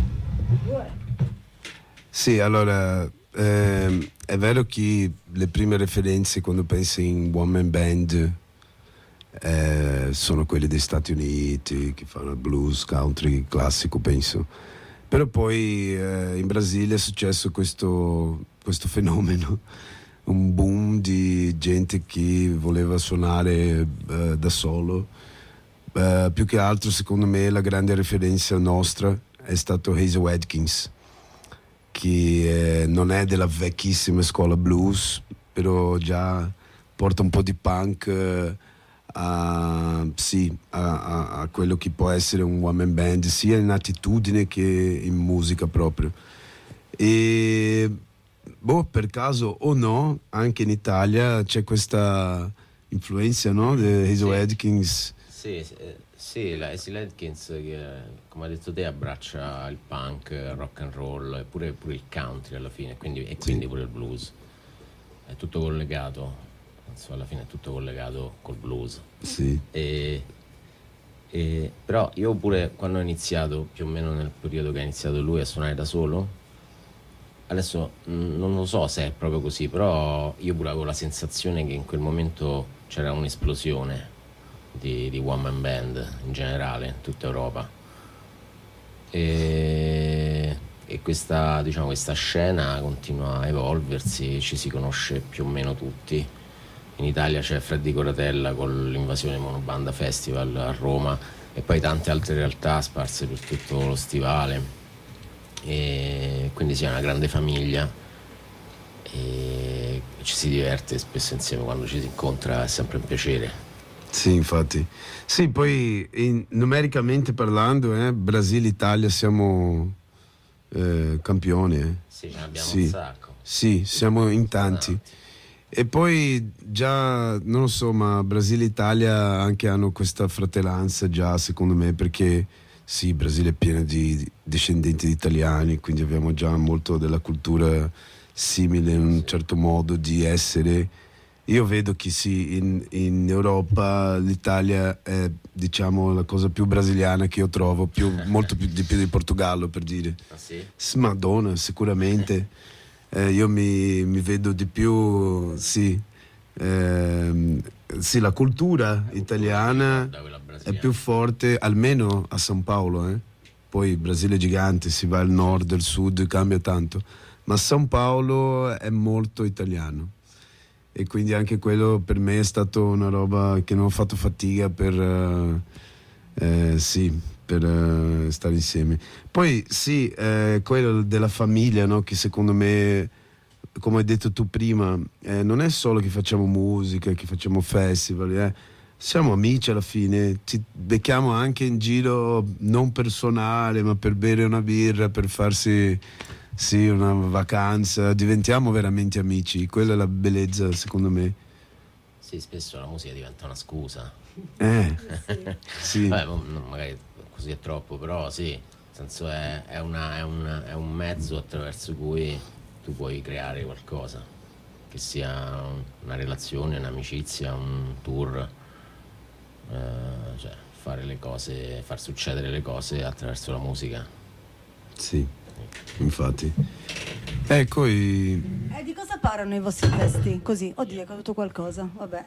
Sì, allora ehm, è vero che le prime referenze quando pensi in one man band eh, sono quelle degli Stati Uniti, che fanno il blues, country, classico penso, però poi eh, in Brasile è successo questo, questo fenomeno, un boom di gente che voleva suonare eh, da solo. Eh, più che altro secondo me la grande referenza nostra è stato Hazel Adkins, che eh, non è della vecchissima scuola blues, però già porta un po' di punk eh, a, sì, a, a, a quello che può essere un one man band, sia in attitudine che in musica proprio. E boh, per caso o no, anche in Italia c'è questa influenza, no? Di Hazel Sì. Adkins. Sì, sì, eh, sì, la Hazel Adkins, che come hai detto te abbraccia il punk, il rock and roll e pure, pure il country alla fine, quindi, e quindi pure il blues. È tutto collegato, insomma, alla fine è tutto collegato col blues. Sì. E, e- però io pure quando ho iniziato, più o meno nel periodo che ha iniziato lui a suonare da solo, adesso mh, non lo so se è proprio così, però io pure avevo la sensazione che in quel momento c'era un'esplosione di, di one man band in generale in tutta Europa, e, e questa, diciamo, questa scena continua a evolversi, ci si conosce più o meno tutti. In Italia c'è Freddy Coratella con l'Invasione Monobanda Festival a Roma, e poi tante altre realtà sparse per tutto lo stivale, e quindi si è una grande famiglia e ci si diverte spesso insieme. Quando ci si incontra è sempre un piacere. Sì, infatti. Sì, poi in- numericamente parlando, eh, Brasile-Italia siamo eh, campioni. eh. Sì, ce ne abbiamo Sì. un sacco. Sì, siamo in tanti. E poi già, non lo so, ma Brasile e Italia anche hanno questa fratellanza già, secondo me, perché sì, Brasile è pieno di discendenti di italiani, quindi abbiamo già molto della cultura simile in un certo modo di essere. Io vedo che sì, in, in Europa l'Italia è, diciamo, la cosa più brasiliana che io trovo, più, molto più di più di Portogallo, per dire. Ah, sì? S- Madonna, sicuramente. Eh, io mi, mi vedo di più, sì, ehm, sì, la cultura italiana Da quella è brasiliana. più forte, almeno a San Paolo, eh. Poi il Brasile è gigante, si va al nord, al sud, cambia tanto, ma San Paolo è molto italiano, e quindi anche quello per me è stato una roba che non ho fatto fatica per, eh, eh, sì, per eh, stare insieme. Poi sì, eh, quello della famiglia, no? Che secondo me, come hai detto tu prima, eh, non è solo che facciamo musica, che facciamo festival, eh. Siamo amici alla fine, ci becchiamo anche in giro non per suonare, ma per bere una birra, per farsi sì, una vacanza, diventiamo veramente amici, quella è la bellezza secondo me. Sì, spesso la musica diventa una scusa. Eh, sì. Vabbè, mo- non- magari così è troppo, però sì, senso è, è, una, è, una, è un mezzo attraverso cui tu puoi creare qualcosa, che sia una relazione, un'amicizia, un tour, eh, cioè fare le cose, far succedere le cose attraverso la musica. Sì, infatti. Ecco i... E di cosa parlano i vostri testi? Così, oddio, è caduto qualcosa, vabbè.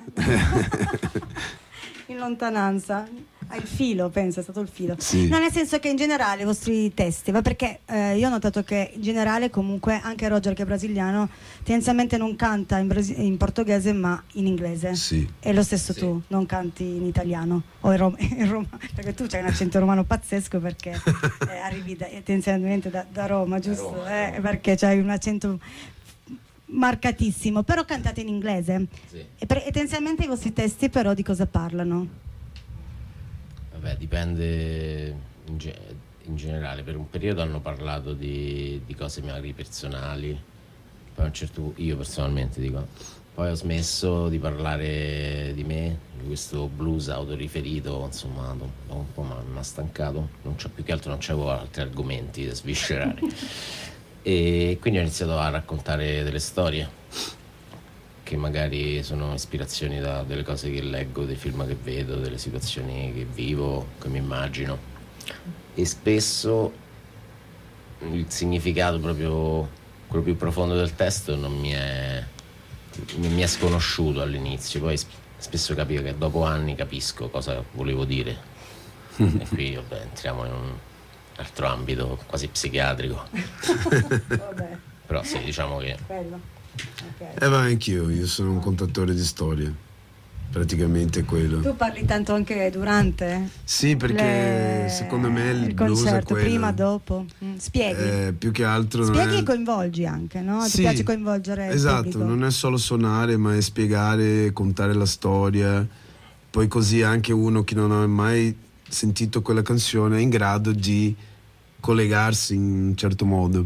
In lontananza. Ah, il filo, penso, è stato il filo. Sì. No, nel senso che in generale i vostri testi, ma perché eh, io ho notato che in generale comunque anche Roger, che è brasiliano, tendenzialmente non canta in, brasi- in portoghese ma in inglese. Sì. E lo stesso Sì. tu, non canti in italiano o in, rom- in Roma, perché tu c'hai un accento romano pazzesco perché eh, arrivi da, tendenzialmente da, da Roma, giusto? Roma, Eh, Roma. perché c'hai un accento marcatissimo, però cantate in inglese. Sì. E, per, e tendenzialmente i vostri testi però di cosa parlano? Vabbè, dipende in, ge- in generale. Per un periodo hanno parlato di, di cose magari personali, poi a un certo punto, io personalmente dico, poi ho smesso di parlare di me, di questo blues autoriferito, insomma, dopo un po' mi ha stancato, non c'ho più che altro, non c'avevo altri argomenti da sviscerare. E quindi ho iniziato a raccontare delle storie che magari sono ispirazioni da delle cose che leggo, dei film che vedo, delle situazioni che vivo, che mi immagino. E spesso il significato proprio quello più profondo del testo non mi è, non mi è sconosciuto all'inizio, poi sp- spesso capivo che dopo anni capisco cosa volevo dire. E qui vabbè, entriamo in un altro ambito quasi psichiatrico. Vabbè, Però sì, diciamo che bello. Ok. Eh, ma anch'io, io sono un contatore di storie, praticamente è quello. Tu parli tanto anche durante? Sì, perché le- secondo me il, il blues è concerto, quello. prima, dopo. Mm, Spieghi. Eh, più che altro non Spieghi è... e coinvolgi anche, no? Ti Sì, piace coinvolgere il esatto, pubblico? non è solo suonare, ma è spiegare, contare la storia. Poi così anche uno che non ha mai sentito quella canzone è in grado di collegarsi in un certo modo.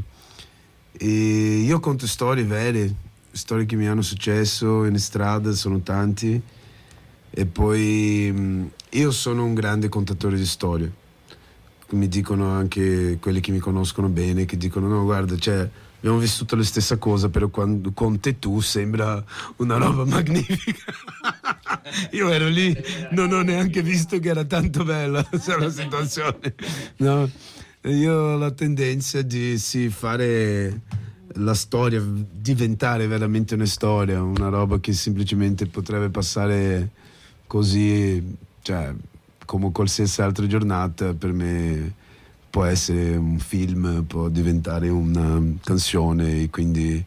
E io conto storie vere, storie che mi hanno successo in strada, sono tanti. E poi mh, io sono un grande contatore di storie. Mi dicono anche quelli che mi conoscono bene, che dicono no guarda, cioè abbiamo vissuto la stessa cosa, però quando con te tu sembra una roba magnifica. Io ero lì, non ho neanche visto che era tanto bella la situazione, no? Io ho la tendenza di sì, fare la storia, diventare veramente una storia, una roba che semplicemente potrebbe passare così, cioè come qualsiasi altra giornata. Per me può essere un film, può diventare una canzone, e quindi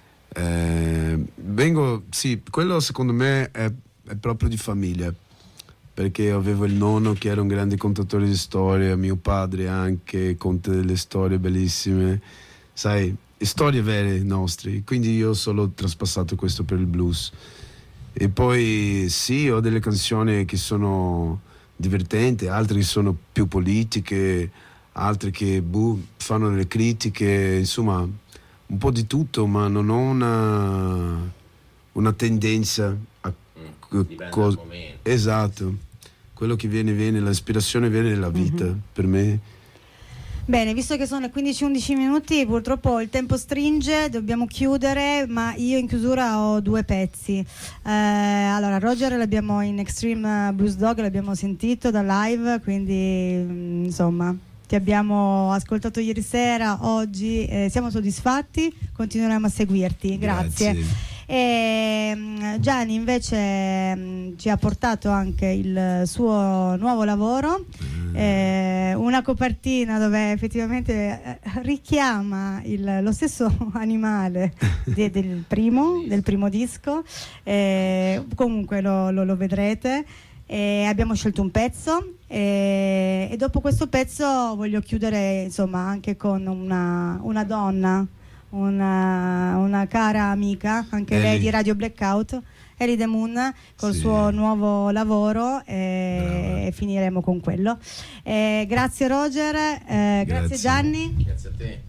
eh, vengo, sì, quello secondo me è, è proprio di famiglia, perché avevo il nonno che era un grande contatore di storie, mio padre anche conta delle storie bellissime, sai, storie vere nostre, quindi io ho solo traspassato questo per il blues. E poi sì, ho delle canzoni che sono divertenti, altre che sono più politiche, altre che boh, fanno delle critiche, insomma un po' di tutto, ma non ho una, una tendenza a dipende cos- dal momento. esatto, quello che viene viene, l'ispirazione viene dalla vita, Mm-hmm. per me. Bene, visto che sono le quindici undici minuti, purtroppo il tempo stringe, dobbiamo chiudere, ma io in chiusura ho due pezzi. Eh, allora, Roger l'abbiamo in Extreme Blues Dog, l'abbiamo sentito da live, quindi mm, insomma ti abbiamo ascoltato ieri sera, oggi eh, siamo soddisfatti, continueremo a seguirti, grazie. E mh, Gianni invece mh, ci ha portato anche il suo nuovo lavoro, eh, una copertina dove effettivamente eh, richiama il- lo stesso animale de- del, primo, del primo disco, eh, comunque lo, lo- lo vedrete. E abbiamo scelto un pezzo e, e dopo questo pezzo voglio chiudere insomma anche con una, una donna, una, una cara amica, anche Ellie. lei di Radio Blackout, Ellie The Moon, col Sì. suo nuovo lavoro, e, e finiremo con quello. Eh, grazie Roger, eh, grazie. Grazie. Gianni. Grazie a te.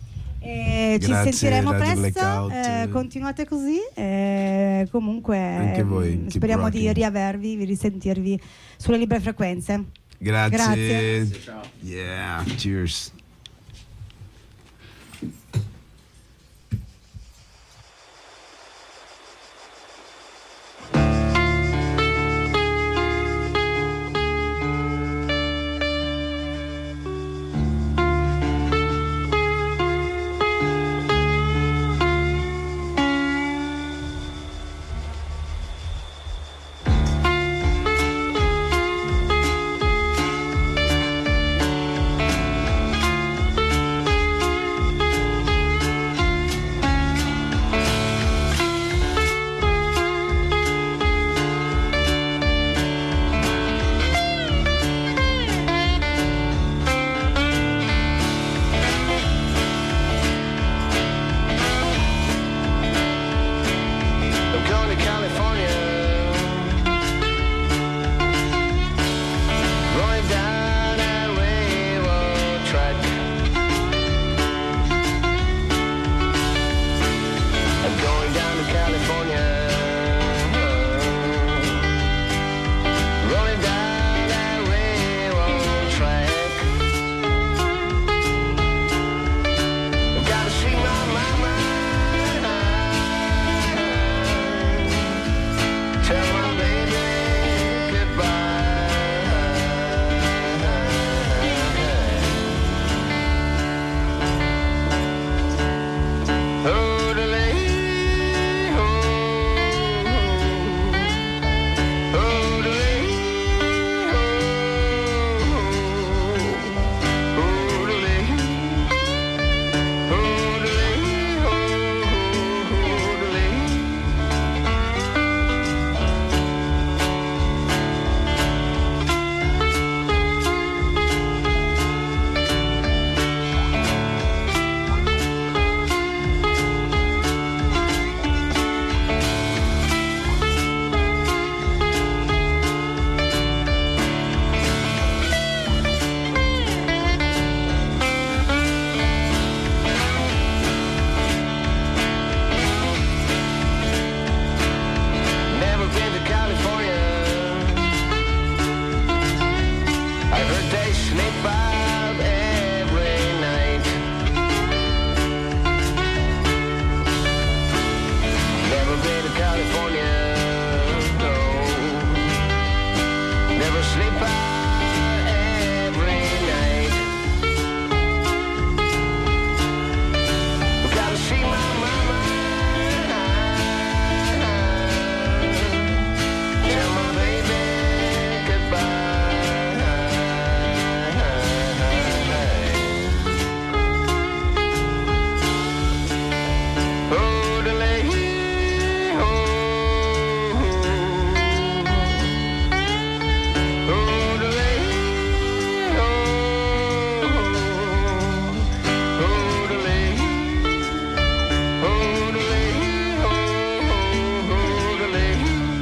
E ci Grazie, sentiremo Radio presto, Blackout. eh, continuate così, eh, comunque Anche voi, ehm, keep speriamo di rocking. riavervi, di risentirvi sulle libere frequenze. Grazie. Grazie. Ciao. Yeah, cheers. I'm going to California, rolling down that railroad track. I'm going down to California, rolling down that railroad track. I've got to see my mama. Tell my baby goodbye. Oh-de-lay, oh, oh-de-lay, oh, oh-de-lay, oh-de-lay, oh-de-lay. Never been to California. I heard they sleep out every night. Never been to California. No. Never sleep out every night. Gotta see my mama. Tell my baby goodbye. Oh-de-lay, oh, oh-de-lay, oh, oh-de-lay, oh-de-lay, oh-de-lay.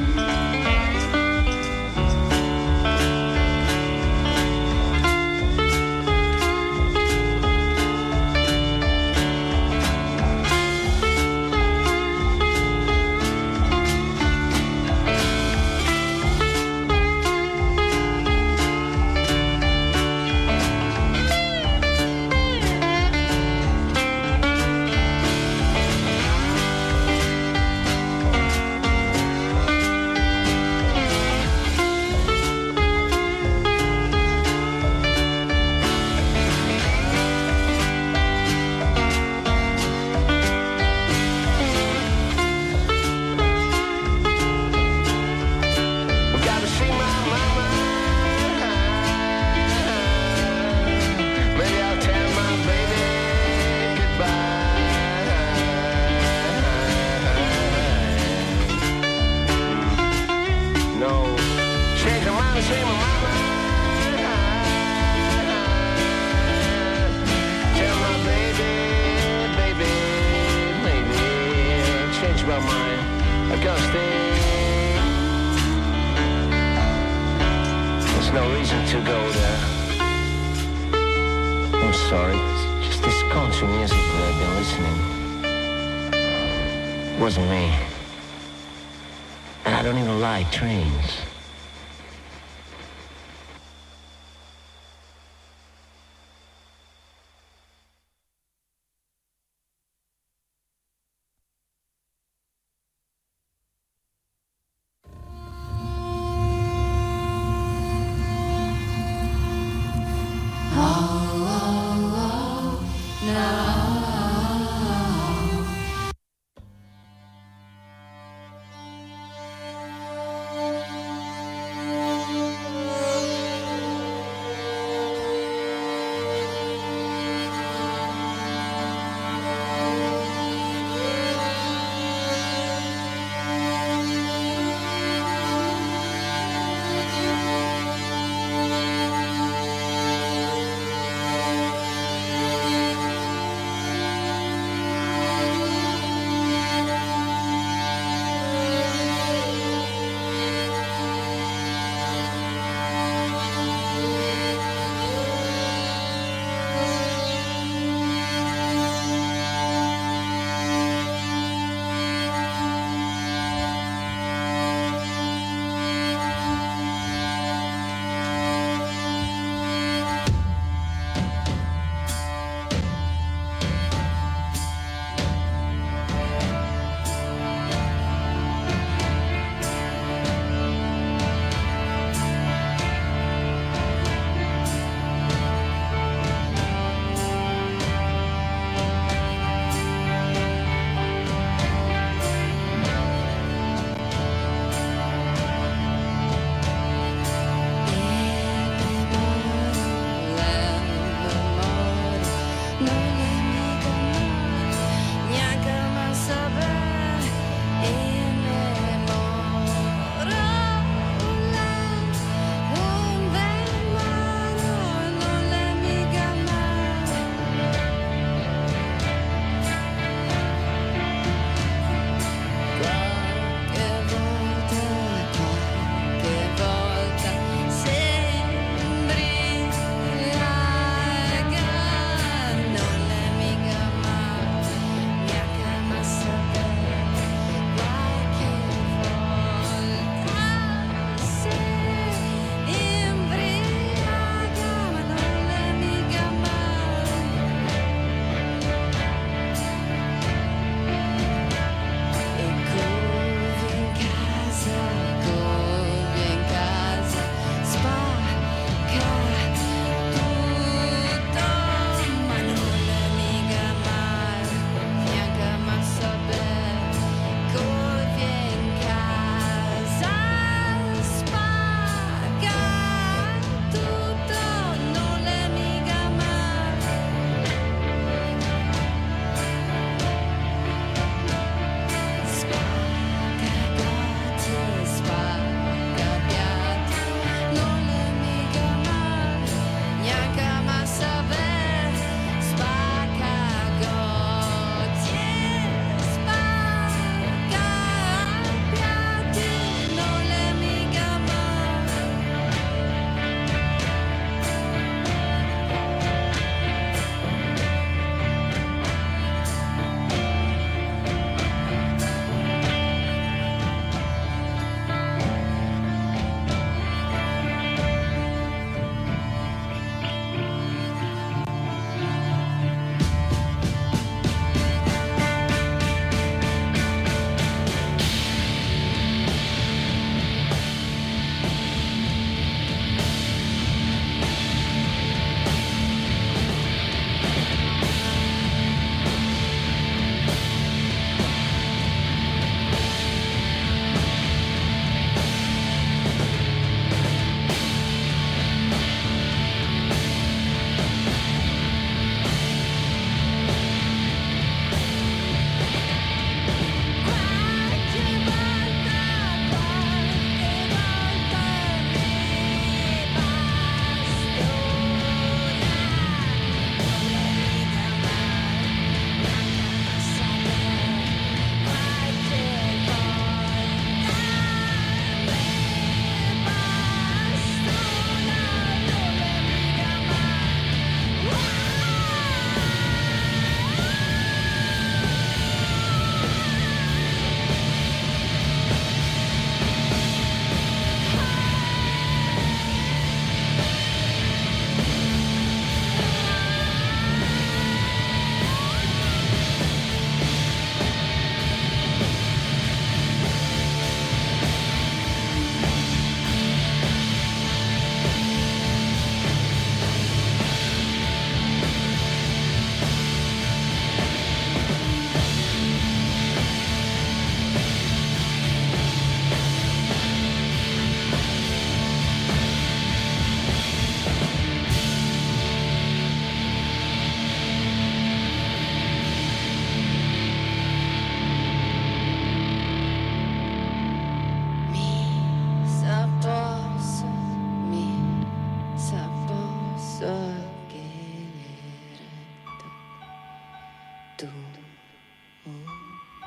Gotta see my mama. Maybe I'll tell my baby goodbye. No, change her mind and see my mama. Tell my baby, baby, baby, change my mind. I gotta stay. There's no reason to go there. I'm sorry. It's just this country music that I've been listening. It wasn't me. And I don't even like trains.